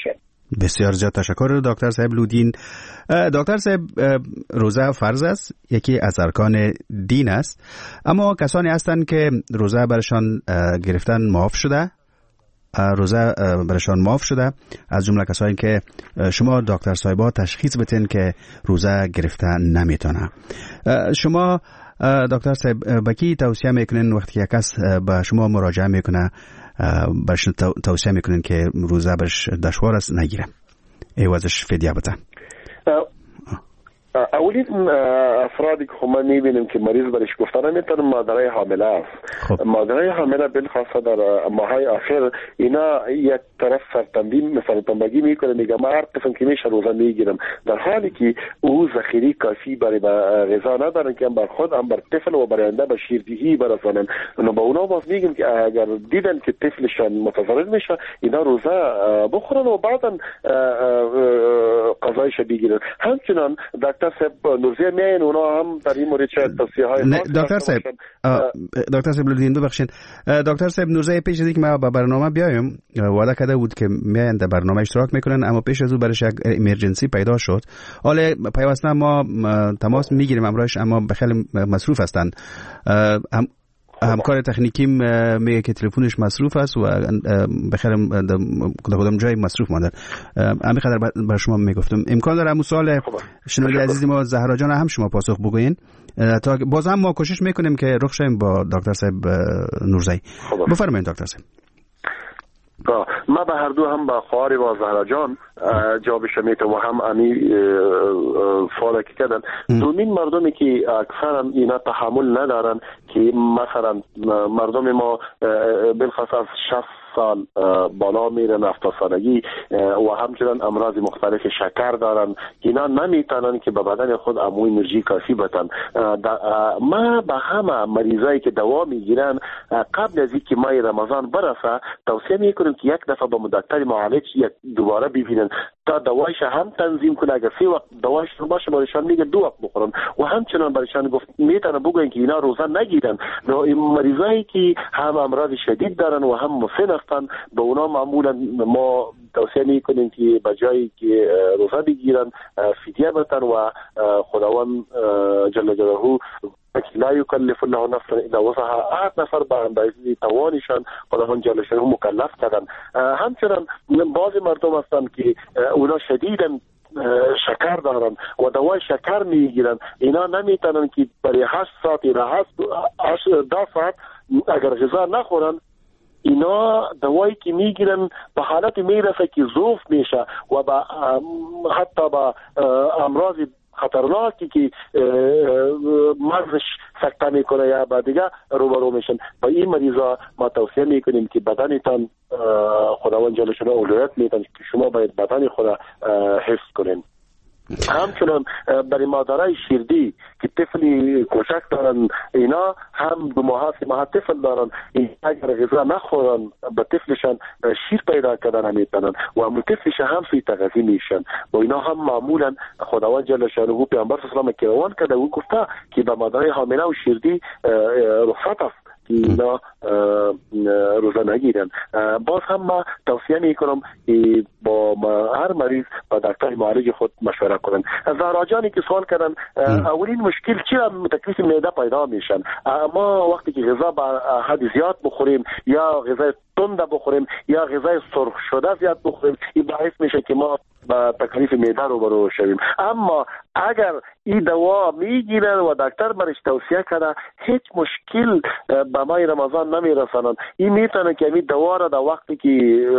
بسیار زیاد تشکر دکتر صاحب لودین. دکتر صاحب، روزه فرض است، یکی از ارکان دین است، اما کسانی هستند که روزه برشان گرفتن معاف شده، روزه برشان معاف شده، از جمله کسانی که شما دکتر صاحبا تشخیص بدین که روزه گرفتن نمیتونه. شما دکتر صاحب به کی توصیه میکنین وقتی که کس به شما مراجعه میکنه برش توصیه میکنین که روزه برش دشوار است نگیره، عوضش فدیه بده؟ اولین افرادی که ما میبینیم که مریض برش گفتن نمیتونه مادرای حامله است. خب. مادرای حامله بالخاصه در ماهای آخر اینا یک طرف سرتنبی مثلا تنبگی میکنه، میگه ما هر قسم که میشه روزه میگیرم، در حالی که او ذخیره کافی برای غذا ندارن که هم بر خود هم بر طفل و برای آینده به شیردهی برسانن. اونو با اونا باز میگیم که اگر دیدن که طفلشان متضرر میشه اینا روزه بخورن و بعدا قضایش بگیرن. همچنان دکتر صاحب نورزی میاین اونا هم در این مورد چه توصیه های دکتر صاحب دکتر صاحب لودین ببخشید دکتر صاحب نورزی پیش از اینکه ما به برنامه بیایم وعده کرده بود که میاین در برنامه اشتراک میکنن، اما پیش از او برش یک امرجنسی پیدا شد. حالا پیوسته ما تماس میگیریم امروز، اما بخیلی مصروف هستند. هم همکار تکنیکیم میگه که تلفنش مصروف است و بخیر در کدام جای مصروف مانده. همین قدر بر شما میگفتم. امکان داره همون سوال شنونده عزیزی ما زهرا جان هم شما پاسخ بگوین، تا باز هم ما کوشش میکنیم که رخ شیم با دکتر صاحب نورزی. بفرمایید دکتر صاحب. ما به هر دو هم با خواهر و زهرا جان جواب شمیت و هم امی سوالا که کردن. دومین مردمی که اکثرا اینا تحمل ندارن که مثلا مردم ما بالخصوص از شصت سال بالا میرن، هفتاد سالگی و همچنان امراض مختلف شکر دارن، اینا نمیتونن که به بدن خود امو انرژی کافی بدن. ما به همه مریضایی که دوا میگیرن قبل از اینکه ماه رمضان برسه توصیه میکنیم که یک دفعه با دکتر معالج یک دوباره ببینن تا دوایش هم تنظیم کنه. اگر سه وقت دوایش رو باشه برایشان میگه دو وقت بخورن و همچنان برایشان گفت میتونه بگوین که اینا روزه نگیرن. این مریضایی که هم امراض شدید دارن و هم مسن هستن به اونا معمولا ما توصیه میکنیم که به جایی که روزه بگیرن فدیه بدن و خداوند جل جلاله لا یکلف الله نفسا الا وسعها، هر نفر به اندازه توانشان خداوند جل جلاله مکلف کردن. همچنان بعضی مردم هستن که اونا شدیداً شکر دارن و دوای شکر میگیرن، اینا نمیتونن که برای هشت ساعت یا هشت ده ساعت اگر غذا نخورن اینا دوایی که میگیرن به حالت میرسه که ضعف میشه و با حتی با امراض خطرناکی که مغزش سکته میکنه یا با دیگه روبرو میشن. با این مریضا ما توصیه میکنیم که بدنتان خداوند جل جلاله اولویت میدن که شما باید بدن خود حفظ کنین. همچنان برای مادرای شیردی که طفلی کوچک دارن اینا هم دو ماه سه ماه طفل دارن، اگر غذا نخورن به طفلشان شیر پیدا کردن نمیتونن و هم طفلش هم سوی تغذیه میشن. با اینا هم معمولا خداوند جل جلاله پیامبر صلی الله علیه و آله کرده و گفته که به مادرای حامله و شیردی رخصت است اینا روزه نگیرن. باز هم ما توصیه میکنم که با هر مریض با دکتر معالج خود مشوره کنن. زهرا جانی که سوال کردن اولین مشکل چرا تکلیف معده پیدا میشن؟ ما وقتی که غذا به حد زیاد بخوریم یا غذا تند بخوریم یا غذای سرخ شده زیاد بخوریم این باعث میشه که ما با تکلیف معده روبرو شویم. اما اگر این دوا میگیرن و دکتر برش توصیه کرده هیچ مشکل به ماه رمضان نمیرسانن. این میتونه که این دوا را در وقتی که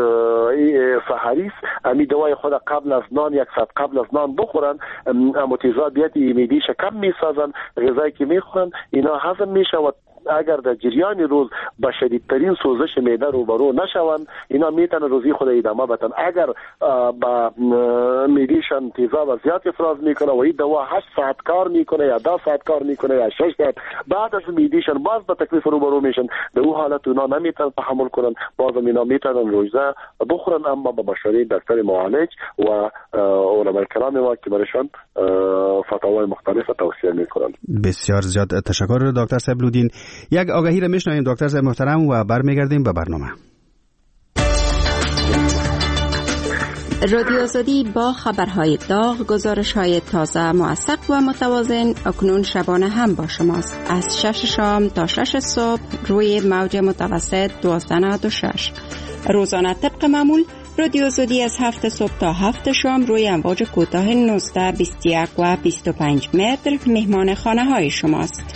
سحری است این دوای خود قبل از نان یک ساعت قبل از نان بخورن، اما تیزابیت معده‌اش کم میسازن، غذایی که میخورن اینا هضم میشه و اگر در جریان روز با شدیدترین سوزش معده روبرو نشوند اینا میتونه روزی خود ادامه بدن. اگر با معدهشان تیزاب زیاد افراز میکنه و این دوا هشت ساعت کار میکنه یا ده ساعت کار میکنه یا شش ساعت بعد از معدهشان باز به تکلیف روبرو میشن، به اون حالت اونا نمیتونن تحمل کنن، باز اینا میتونن روزه بخورن اما با مشوره دکتر معالج و علمای کرام ما که برشان فتاوای مختلف توصیه میکنن. بسیار زیاد تشکر دکتر صاحب لودین. یک آگهی را میشنویم دکتر صاحب محترم و برمیگردیم به برنامه. رادیو آزادی با خبرهای داغ، گزارش‌های تازه، موثق و متوازن اکنون شبانه هم با شماست. از شش شام تا شش صبح روی موج متوسط دوازده نود و شش. روزانه طبق معمول رادیو آزادی از هفت صبح تا هفت شام روی امواج کوتاه نوزده، بیست و یک و بیست و پنج متر مهمان خانه های شماست.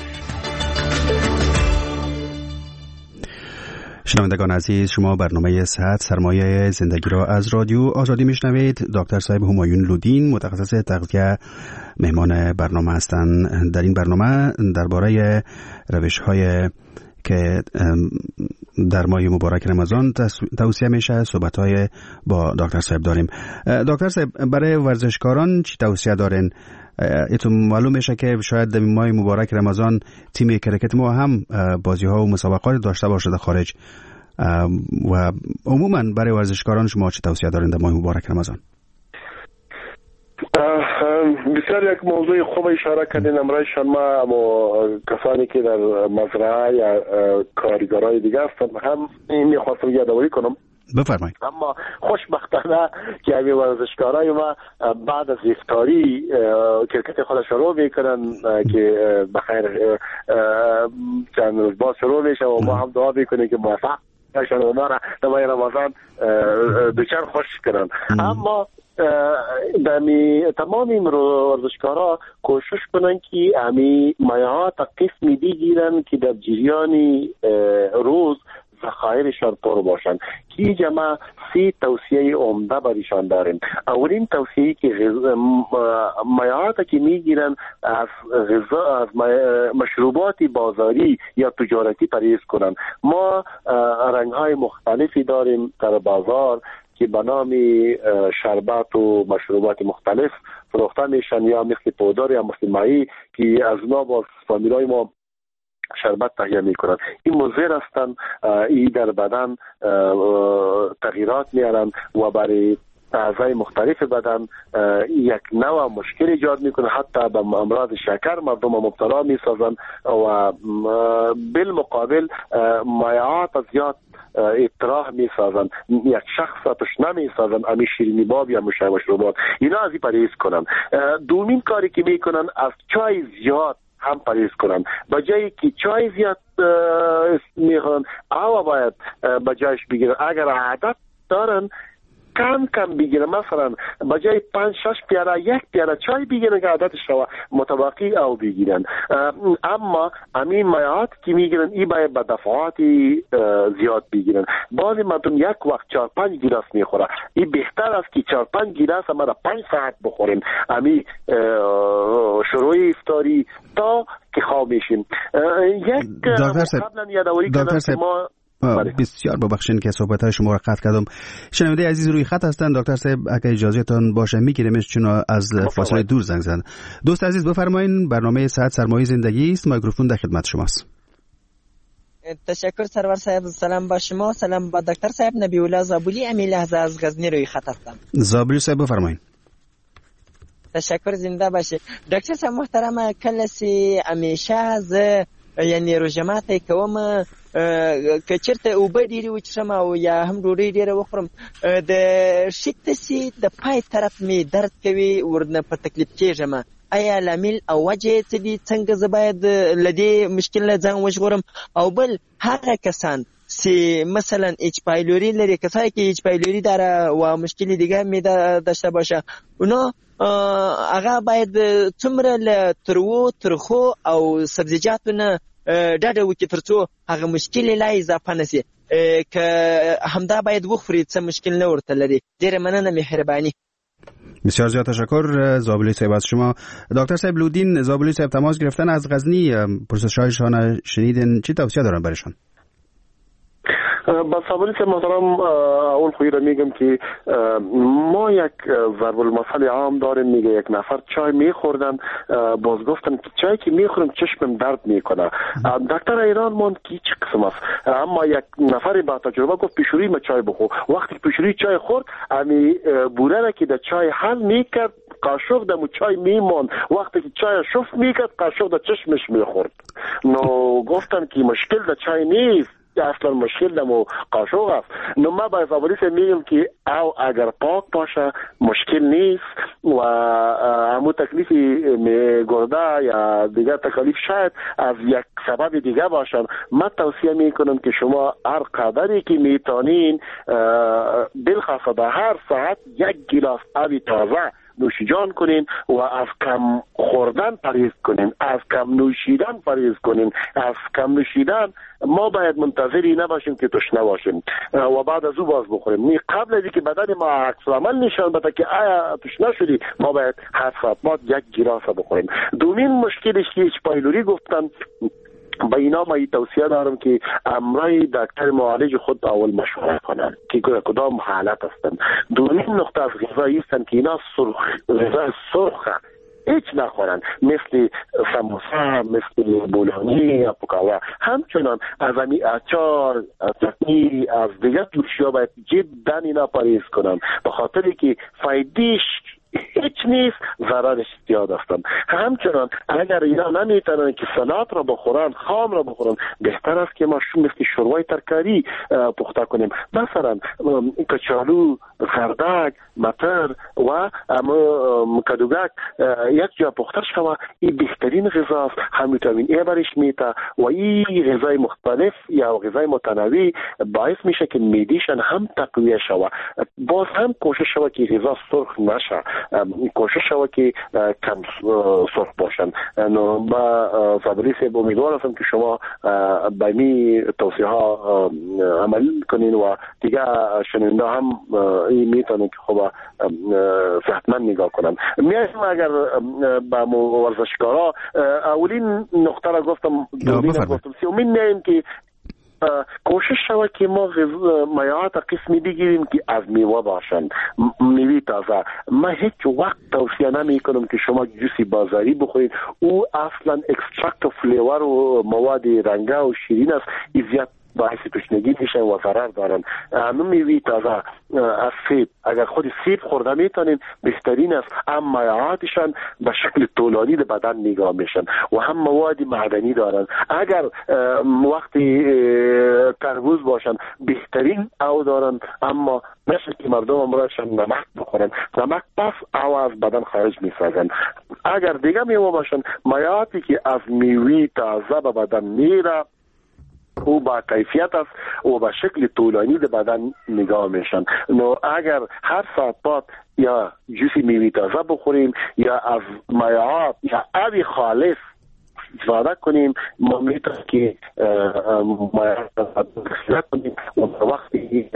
شنوندگان عزیز، شما برنامه صحت سرمایه زندگی را از رادیو آزادی میشنوید. دکتر صاحب همایون لودین متخصص تغذیه مهمان برنامه هستند. در این برنامه درباره روش‌های که در ماه مبارک رمضان توصیه میشه صحبت‌های با دکتر صاحب داریم. دکتر صاحب، برای ورزشکاران چی توصیه دارین؟ ایتون معلوم میشه که شاید در ماه مبارک رمضان تیم کرکت ما هم بازی ها و مسابقات داشته باشه در خارج، و عموما برای ورزشکاران شما چه توصیه دارین در ماه مبارک رمضان؟ بسیار یک موضوع خوب اشاره کردین. امروز شما اما کسانی که در مزرعه یا کارگرای دیگه هستن هم این میخواستم یادآوری کنم. بفرمایید. اما خوشبختانه که همین ورزشکارای ما بعد از افطاری کرکت خودش رو میکنن که بخیر چند روز بعد شروع میشه و ما هم دعا میکنیم که موفق باشن و ما را در ماه رمضان دوچار خوش کنن. اما دمی تمام این ورزشکارا کوشش کنن که امی مایعات قسمی بگیرن که در جریان روز ذخایرشان پر باشند. که جمع سی توصیه عمده برایشان داریم. اولین توصیه که مایعاتی که میگیرن از غذا، از مشروبات بازاری یا تجارتی پرهیز کنن. ما رنگ‌های مختلفی داریم در بازار که به نام شربت و مشروبات مختلف فروخته میشن، یا مثل پودر یا مثل ماهی که از اونا با فامیلای ما شربت تهیه میکنن. این مضر هستن، این در بدن تغییرات میارن و برای اعضای مختلف بدن یک نوع مشکل ایجاد میکنه، حتی به امراض شکر مردم مبتلا میسازن و بالمقابل مایعات زیاد اطراح میسازن، یک شخص تشنه میسازن، امی شیرینی باب یا مشروبات. اینا از این پرهیز کنن. دومین کاری که میکنن از چای زیاد هم پرهیز کنن. بجایی که چای زیاد میخورن او باید بجایش بگیرن. اگر عادت دارن کم کم بگیرن، مثلا بجای پنج شش پیاله یک پیاله چای بگیرن که عادتش شوه متوقی او بگیرن. اما همین مایعات که میگیرن این باید به دفعاتی زیاد بگیرن. بعضی مردم یک وقت چهار پنج گیلاس میخوره. این بهتر است که چهار پنج گیلاس ما را پنج ساعت بخوریم، همین شروع افطاری تا که خواب میشیم. یک قبلا یادآوری کردم که ما بسیار ببخشید که صحبت‌های شما را قطع کردم. شنونده عزیز روی خط هستند. دکتر صاحب اگه اجازهتون باشه میگیریمش، چون از فاصله دور زنگ زدن. دوست عزیز بفرمایید، برنامه صحت سرمایه زندگی است، میکروفون در خدمت شماست. تشکر سرور صاحب. سلام با شما، سلام با دکتر صاحب. نبی الله زابلی امی لحظه از غزنی روی خط هستم. زابلی صاحب بفرمایید. تشکر، زنده باشه. دکتر صاحب محترم، کلسی همیشه ز یعنی روزمات کوم که چرته او به ډیری وچرم او یا هم ډوډۍ ډیره وخورم، د شکتسي د پای طرف می درد کوي، ورنه په تکلیف کېږم. آیا لامل او وجه څه دي؟ څنګه زه باید له دې مشکل نه ځان وژغورم؟ او بل هغه کسان چې مثلا اچ پایلوری لري، کسایی که اچ پایلوری داره و مشکل دیگه می داشته باشه، اونا هغه باید څومره له ترو ترخو او سبزیجاتو نه ډاډه وکړي ترڅو هغه مشکل لا اضافه نشي، که همدا باید وخوري څه مشکل نه ورته لري. ډیره مننه، مهرباني. بسیار زیاد تشکر زابلی صاحب از شما. دکتر صاحب لودین، زابلی صاحب تماس گرفتن از غزنی، پرسش‌هایشان شنیدین، چی توصیه دارن برایشان؟ با صابری سے محترم اول خویی را میگم که ما یک ضرب المثل عام داریم، میگه یک نفر چای میخوردن، باز گفتن که چای که میخورم چشمم درد میکنه. دکتر ایران ماند که چه قسم است، اما یک نفر با تجربه گفت پیشوری ما چای بخور. وقتی پیشوری چای خورد، امی بوره را که در چای حل میکرد قاشق در چای میموند، وقتی که چای شف میکرد قاشق در چشمش میخورد. نو گفتن که مشکل در چای نیست، اصلا مشکل دمو قاشق است. نو ما با زابلیس میگم که او اگر پاک باشه مشکل نیست و همو تکلیف گرده یا دیگر تکلیف شاید از یک سبب دیگه باشن. من توصیه میکنم که شما هر قدری که میتونین بالخاصه به هر ساعت یک گلاس آب تازه نوشیجان کنین و از کم خوردن پرهیز کنین، از کم نوشیدن پرهیز کنین. از کم نوشیدن ما باید منتظری نباشیم که تشنه باشیم و بعد از او باز بخوریم. می قبل از اینکه بدن ما عکس العمل نشان بده که آیا تشنه شدی، ما باید هر ساعت ما یک گلاس بخوریم. دومین مشکلش که اچ پایلوری گفتن، با اینا ما این توصیه دارم که امرای دکتر معالج خود اول مشوره کنن که کدام حالت هستن. دومین نقطه از غذایی هستن که اینا سرخ غذای سرخه هیچ نخورن، مثل سموسه، مثل بولانی یا پکاوا. همچنان از امی اچار، از چتنی، از دیگر ترشی‌ها باید جدا اینا پرهیز کنن، به خاطری که فایدهش هیچ نیست، ضررش زیاد هستن. همچنان اگر اینا نمیتونن که سلات را بخورن، خام را بخورن، بهتر است که ما مثل شوربای ترکاری پخته کنیم. مثلا کچالو، خردک، متر و کدوگک یک جا پخته شود، این بهترین غذا است. هم ویتامین ای برش میته و این غذای مختلف یا غذای متنوع باعث میشه که معده‌شان هم تقویه شود. باز هم کوشش شود که غذا سرخ نشه، کوشش شود که کم سرخ باشن. نو با فابریس امیدوار هستم که شما به این توصیه ها عمل کنین و دیگه شنونده هم این میتونن که خب صحتمند نگاه کنن. میایم اگر با ورزشکارا اولین نقطه را گفتم، دومین گفتم، سومین میایم که کوشش شود که ما مایعات قسمی بگیریم که از میوه باشن، میوه تازه. من هیچ وقت توصیه نمی کنم که شما جوس بازاری بخورید، او اصلا اکسترکت و فلیور و مواد رنگه و شیرین است، زیاد باعث تشنگی میشن و ضرر دارن. همون میوه تازه از سیب، اگر خود سیب خورده میتونین بهترین است. هم مایعاتشان به شکل طولانی به بدن نگاه میشن و هم مواد معدنی دارن. اگر وقتی تربوز باشن بهترین او دارن، اما مثل که مردم امروزشان نمک بخورن، نمک پس او از بدن خارج میسازن. اگر دیگه میوه باشن، مایعاتی که از میوه تازه به بدن میره او با کیفیت است و با شکل طولانی به بدن نگاه میشن. نو اگر هر ساعت بعد یا جوس میوه تازه بخوریم یا از مایعات یا آب خالص استفاده کنیم، ما میتونیم که مایعات استفاده کنیم و وقتی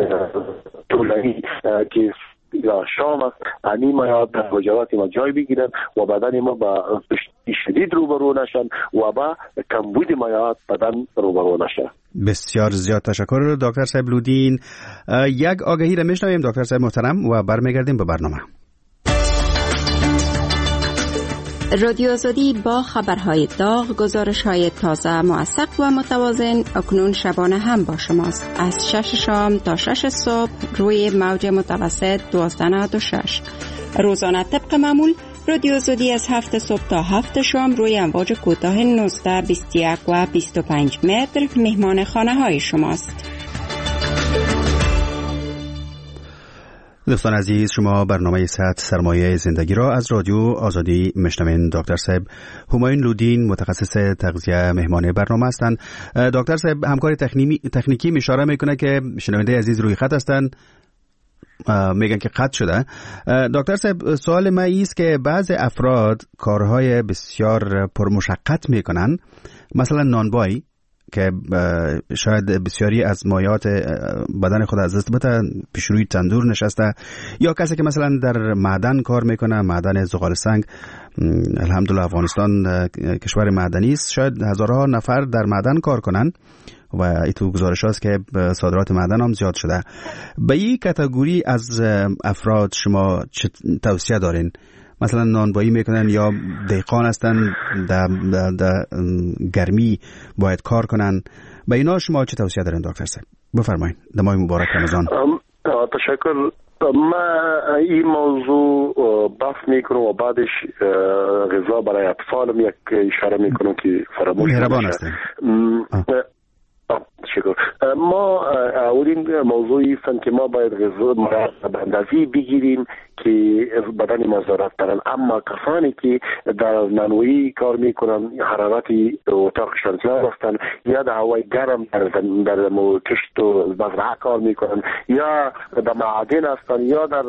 طولانی که یا شام است این مایعات در وجبات ما جای بگیرن و بدن ما با شدید روبرو نشن و با کمبود مایعات بدن روبرو نشن. بسیار زیاد تشکر دکتر صاحب لودین. یک آگهی را میشنویم دکتر صاحب محترم و برمیگردیم به برنامه. رادیو آزادی با خبرهای داغ، گزارش‌های تازه، موثق و متوازن اکنون شبانه هم با شماست. از شش شام تا شش صبح روی موج متوسط دوازده نود و شش. روزانه طبق معمول رادیو آزادی از هفت صبح تا هفت شام روی امواج کوتاه نوزده، بیست و یک و بیست و پنج متر مهمان خانه های شماست. دوستان عزیز، شما برنامه صحت سرمایه زندگی را از رادیو آزادی میشنوین. دکتر صاحب همایون لودین متخصص تغذیه مهمان برنامه هستند. دکتر صاحب همکار تکنیکی اشاره میکنه که شنونده عزیز روی خط هستند، میگن که قطع شده. دکتر صاحب سوال ما است که بعض افراد کارهای بسیار پرمشقت میکنن، مثلا نانبای که شاید بسیاری از مایعات بدن خود از دست بده، پیش روی تندور نشسته، یا کسی که مثلا در معدن کار میکنه، معدن زغال سنگ. الحمدلله افغانستان کشور معدنی است، شاید هزارها نفر در معدن کار کنن و ای تو گزارش هاست که صادرات معدن هم زیاد شده. به این کاتگوری از افراد شما چه توصیه دارین؟ مثلا نانبایی میکنن یا دهقان هستن، در در گرمی باید کار کنن، به اینا شما چه توصیه دارین دکتر صاحب؟ بفرمایید. در ماه مبارک رمضان. تشکر. ما این موضوع بحث میکنم و بعدش غذا برای اطفالم یک اشاره میکنم که فراموش نشه. مهربان هستین. تشکر. موضوعی است که ما باید غذا به اندازه بگیریم که بدن ما ضرورت دارن. اما کسانی که در نانوایی کار میکنن، حرارتی اتاقشان زیاد هستن، یا در هوای گرم در در کشت و مزرعه کار میکنن، یا در معادن هستن، یا در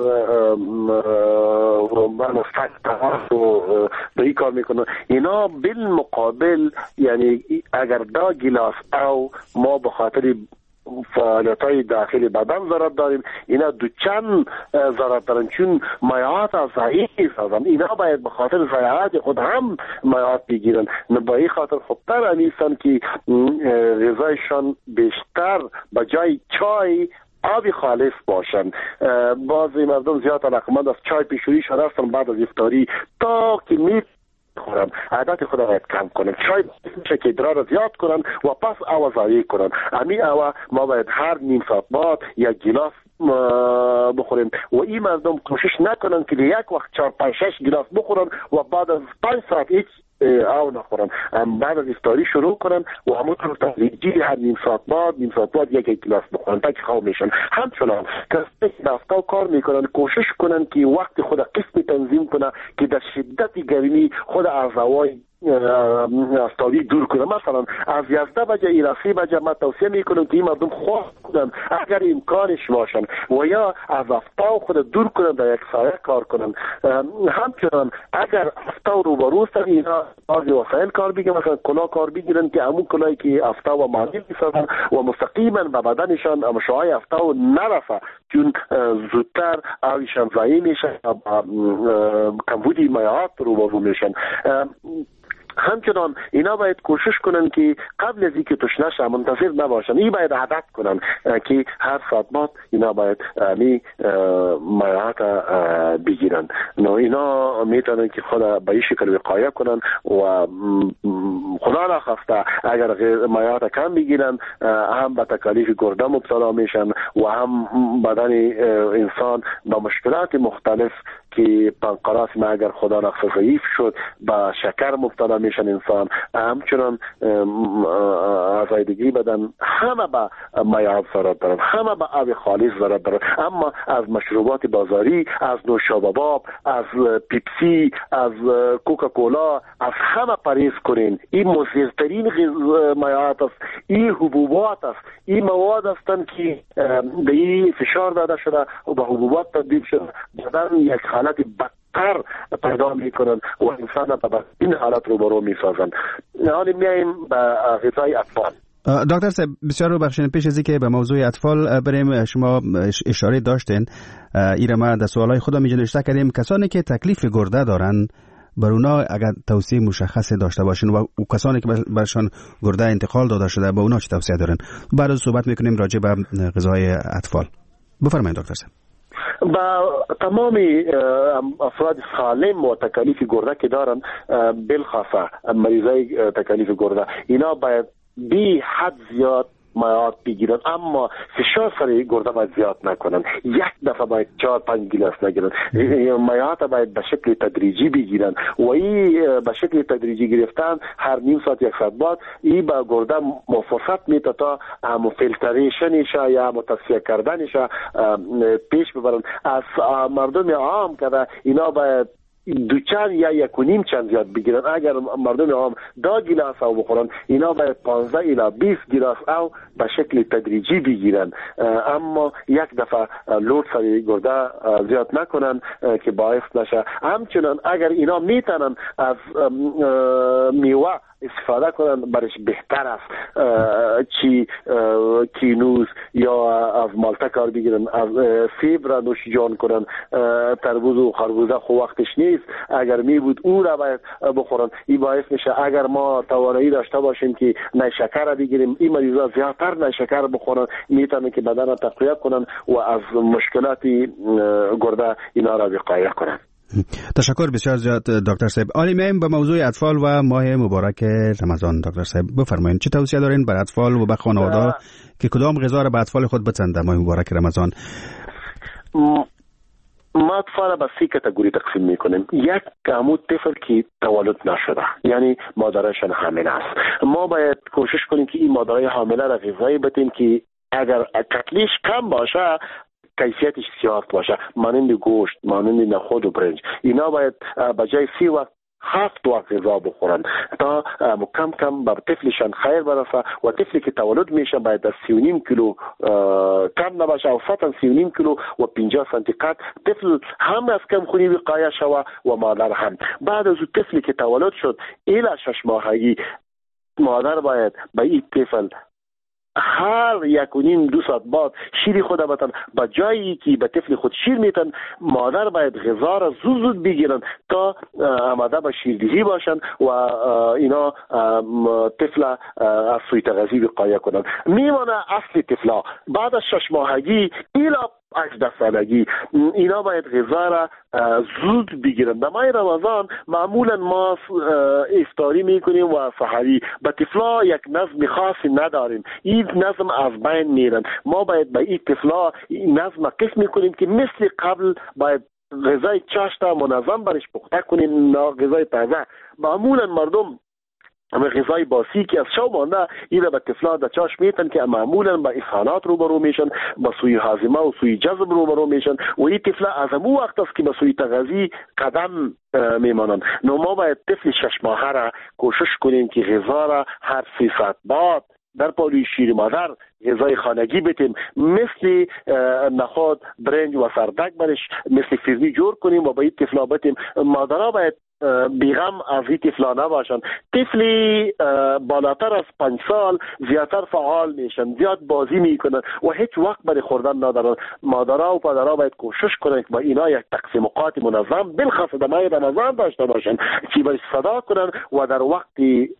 مستقبل و در کار میکنن، اینا بالمقابل یعنی اگر دا گلاس او ما به خاطر فعالیت‌های داخلی بدن ضرورت داریم، اینا دو چند ضرورت دارن، چون مایعات از ضعیف هستند. اینا باید به خاطر ضعیفات خود هم مایعات بگیرن. به این خاطر خوبتر هستند که غذایشان بیشتر به جای چای آبی خالص باشن. بعضی مردم زیاد علاقمند از چای پیشوری شده هستن بعد از افطاری تا که می خورن، عادت خود باید کم کنن. چای میشه که ادرار را زیاد کنن و پس او ضایع کنن. امی او ما باید هر نیم ساعت بعد یک گلاس بخوریم و این مردم کوشش نکنن که یک وقت چهار پنج شش گلاس بخورن و بعد از پنج ساعت هیچ او نخورن. بعد از افطاری شروع کنن و همونطور تدریجی هر نیم ساعت بعد نیم ساعت بعد یک یک گلاس بخورن تا که خواب میشن. همچنان کسی که دفتر کار میکنن کوشش کنن که وقت خود قسم تنظیم کنن که در شدت گرمی خود از هوای استادی دور کنه. مثلا از یازده بجه ایلا سی بجه ما توصیه میکنم که این مردم خواه کنن اگر امکانش باشن و یا از افتاو خود دور کنن در یک سایه کار کنن. همچنان اگر افتاو رو بروستن اینا بعضی وسایل کار بگیرن، مثلا کلا کار بگیرن که همون کلایی که افتاو و مانیل میسازن و مستقیما به بدنشان مشاهای افتاو نرسه، چون زودتر آویشان ضایع میشه، کمبودی مایعات رو برو میشن. همچنان اینا باید کوشش کنن که قبل از اینکه تشنه شن منتظر نباشن. این باید عادت کنن که هر ساعت بعد اینا باید می مایعات بگیرن. نو اینا میتونن که خود به این شکل وقایه کنن و خدا نخواسته اگر مایعات کم بگیرن هم به تکالیف گرده مبتلا میشن و هم بدن انسان با مشکلات مختلف که پانکراس ما اگر خدا نخواسته ضعیف شد با شکر مبتلا میشن انسان. همچنان آزادگی بدن همه با مایعات ضرورت دارن، همه با آب خالص ضرورت دارن. اما از مشروبات بازاری، از نوشابه، از پیپسی، از کوکاکولا، از همه پرهیز کنین. این مضرترین مایعات است، این حبوبات است، این مواد هستند که به این فشار داده شده و به حبوبات تبدیل شده، بدن یک حالت بدتر پیدا میکنن و انسان به این حالت رو برو میسازن. حالا میایم به غذای اطفال. دکتر صاحب بسیار ببخشید، پیش از اینکه به موضوع اطفال بریم، شما اشاره داشتین ایره ما در سوالای خودم اینجا نوشته کردیم کسانی که تکلیف گرده دارن بر اونا اگر توصیه مشخص داشته باشین و کسانی که برشان گرده انتقال داده شده به اونا چه توصیه دارن؟ بعد از صحبت میکنیم راجع به غذای اطفال. بفرمایید دکتر صاحب. با تمام افراد سالم و تکالیف گرده که دارن، بالخاصه مریضای تکالیف گرده، اینا باید بی حد زیاد مایعات بگیرن، اما فشار سر گرده باید زیاد نکنن. یک دفعه باید چهار پنج گلاس نگیرن. مایعات باید به شکل تدریجی بگیرن و این به شکل تدریجی گرفتن هر نیم ساعت یک ساعت بعد این به گرده مفصل میته تا هم فیلتریشنش یا متصفیه کردنش پیش ببرن. از مردم عام که اینا باید دو چند یا یک و نیم چند زیاد بگیرن. اگر مردم عام دا گلاس او بخورن، اینا باید پانزده الی بیست گلاس او به شکل تدریجی بگیرن، اما یک دفعه لود سر گرده زیاد نکنن که باعث نشه. همچنان اگر اینا میتونن از میوه استفاده کنن برش بهتر است، چی کینوز یا از مالته کار بگیرن، از سیب را نوش جان کنن. تربوز و خربوزه خو وقتش نیست، اگر می بود اون را باید بخورن. این باعث میشه اگر ما توانایی داشته باشیم که نه شکر را بگیریم، این مریضا زیادتر نه شکر بخورن، میتونن که بدن را تقویت کنن و از مشکلات گرده اینا را وقایه کنن. تشکر بسیار زیاد دکتر صاحب. حالا میایم به موضوع اطفال و ماه مبارک رمضان. دکتر صاحب بفرمایید چه توصیه دارین بر اطفال و به خانواده که کدام غذا را به اطفال خود بسنده ماه مبارک رمضان؟ ما اطفال به سی کاتگوری تقسیم میکنیم. یک کمود طفل که تولد نشده، یعنی مادرشان حامله است. ما باید کوشش کنیم که این مادرای حامله را غذایی بدیم که اگر کتلیش کم باشه کیفیتش زیاد باشه، مانند گوشت، مانند نخود و برنج، اینا باید به جای سی وقت هفت وقت غذا بخورن تا کم کم بر طفلشان خیر برسه و طفلی که تولد میشه باید از سی و نیم کیلو کم نباشه و سطح سی و نیم کیلو و پنجاه سانتی قد طفل هم از کم خونی وقایه شوه و مادر هم. بعد از طفلی که تولد شد الی شش ماهگی مادر باید به این طفل هر یک و نیم دو ساعت بعد شیر خود بتن، با جایی که به طفل خود شیر میتن مادر باید غذا را زود زود بگیرن تا آماده به شیردهی باشن و اینا طفل از سوی تغذیه وقایه کنن. میمانه اصل طفلا بعد از شش ماهگی الی هجده سالگی اینا باید غذا را زود بگیرن. در ماه رمضان معمولا ما افطاری میکنیم و سحری، به طفلا یک نظم خاصی نداریم، این نظم از بین میرن. ما باید به این طفلا نظم قسم میکنیم که مثل قبل باید غذای چاشت منظم برش پخته کنیم، نه غذای تازه. معمولا مردم اما غذای باسی که از شو مانده اینا به طفلا در چاش میتن که معمولا با اسهالات روبرو میشن، با سوی هاضمه و سوی جذب روبرو میشن و این طفلا از امو وقت است که به سوی تغذیه قدم میمانند. نو ما باید طفل شش ماهه را کوشش کنیم که غذا را هر سی ساعت بعد در پالوی شیر مادر غذای خانگی بتیم، مثل نخود، برنج و سردک برش مثل فیزمی جور کنیم و با این طفلا بتیم. مادرها باید بیغم از این طفلا نباشن. طفلی بالاتر از پنج سال زیادتر فعال میشن، زیاد بازی میکنن و هیچ وقت برای خوردن ندارن. مادرها و پدرها باید کوشش کنن که با اینا یک تقسیم اوقات منظم بالخاص در ماه رمضان داشته باشن که برای صدا کنن و در وقت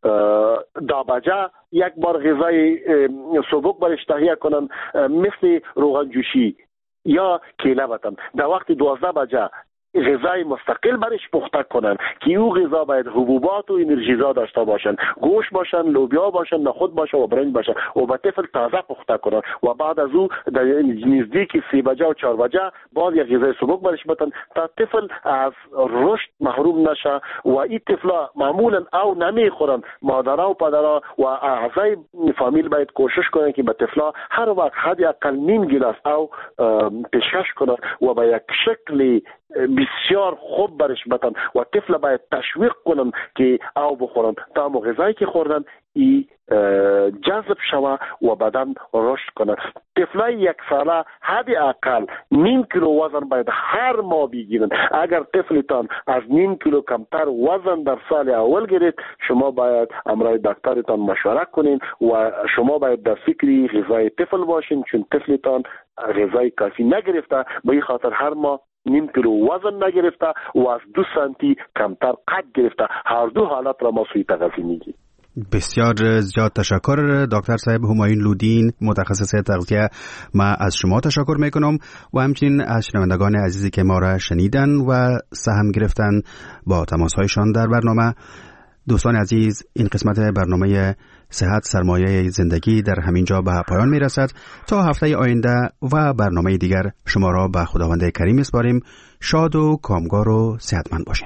دابجه یک بار غذای سبک برش تهیه کنن مثل روغن جوشی یا کیله بتن. در وقت دوازده بجه غذای مستقل برش پخته کنن که او غذا باید حبوبات و انرژیزا داشته باشن، گوشت باشن، لوبیا باشن، نخود باشه و برنج باشه و به طفل تازه پخته کنن و بعد از او در نزدیک سی بجه و چهار بجه باز یک غذای سبک برش بتن تا طفل از رشد محروم نشه. و این طفلا معمولا او نمیخورن. مادرها و پدرها و اعضای فامیل باید کوشش کنن که به طفلا هر وقت حداقل نیم گلاس او پیشکش کنن و به یک شکلی بسیار خوب برش بتن و طفل باید تشویق کنن که او بخورن تا مو غذایی که خوردن ای جذب شوه و بدن رشد کنه. طفلای یک ساله حداقل نیم کیلو وزن باید هر ماه بگیرن. اگر طفلتان از نیم کیلو کمتر وزن در سال اول گرفت شما باید امرای دکترتان مشوره کنین و شما باید در فکری غذای طفل باشین، چون طفلتان غذای کافی نگرفته، به این خاطر هر ماه نیم کیلو وزن نگرفته و از دو سانتی کمتر قد گرفته. هر دو حالت را ما سوی تغذیه میگیم. بسیار زیاد تشکر دکتر صاحب همایون لودین، متخصص تغذیه. ما از شما تشکر میکنم و همچنین از شنوندگان عزیزی که ما را شنیدن و سهم گرفتن با تماسهایشان در برنامه. دوستان عزیز، این قسمت برنامه صحت سرمایه زندگی در همین جا به پایان می رسد. تا هفته آینده و برنامه دیگر شما را به خداوند کریم میسپاریم. شاد و کامگار و صحتمند باشین.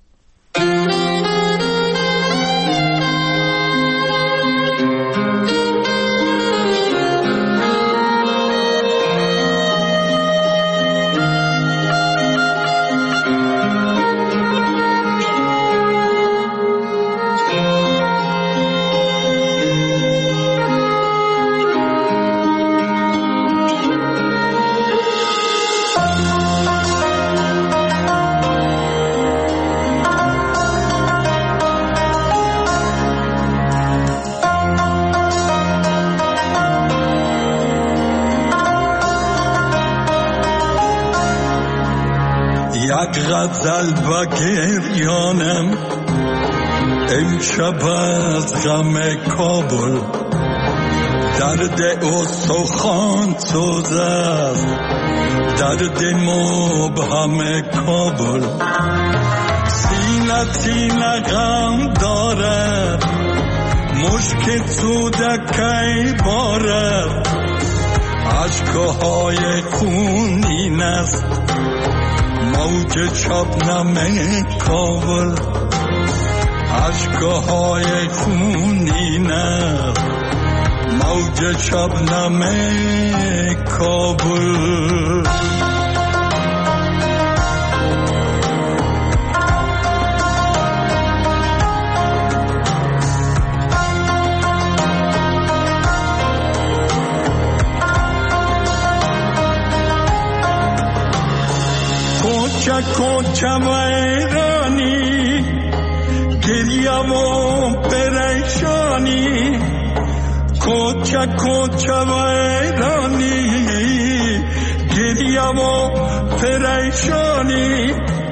غزل و گریانم امشب از غم کابل، درد استخوان سوز است، درد مبهم کابل. سینتی نغم دارد، مشک سودکی بارد، عشقهای خونین است موج شبنم کابل. عشقهای خونین است موج شبنم کابل. کوچه کوچه ویرانی گریه و پریشانی، کوچه کوچه ویرانی گریه و پریشانی،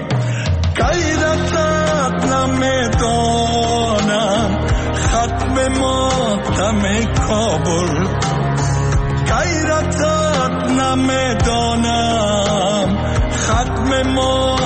غیرتت نمیدانم ختم ماتم کابل، غیرتت نمیدانم ختم ماتم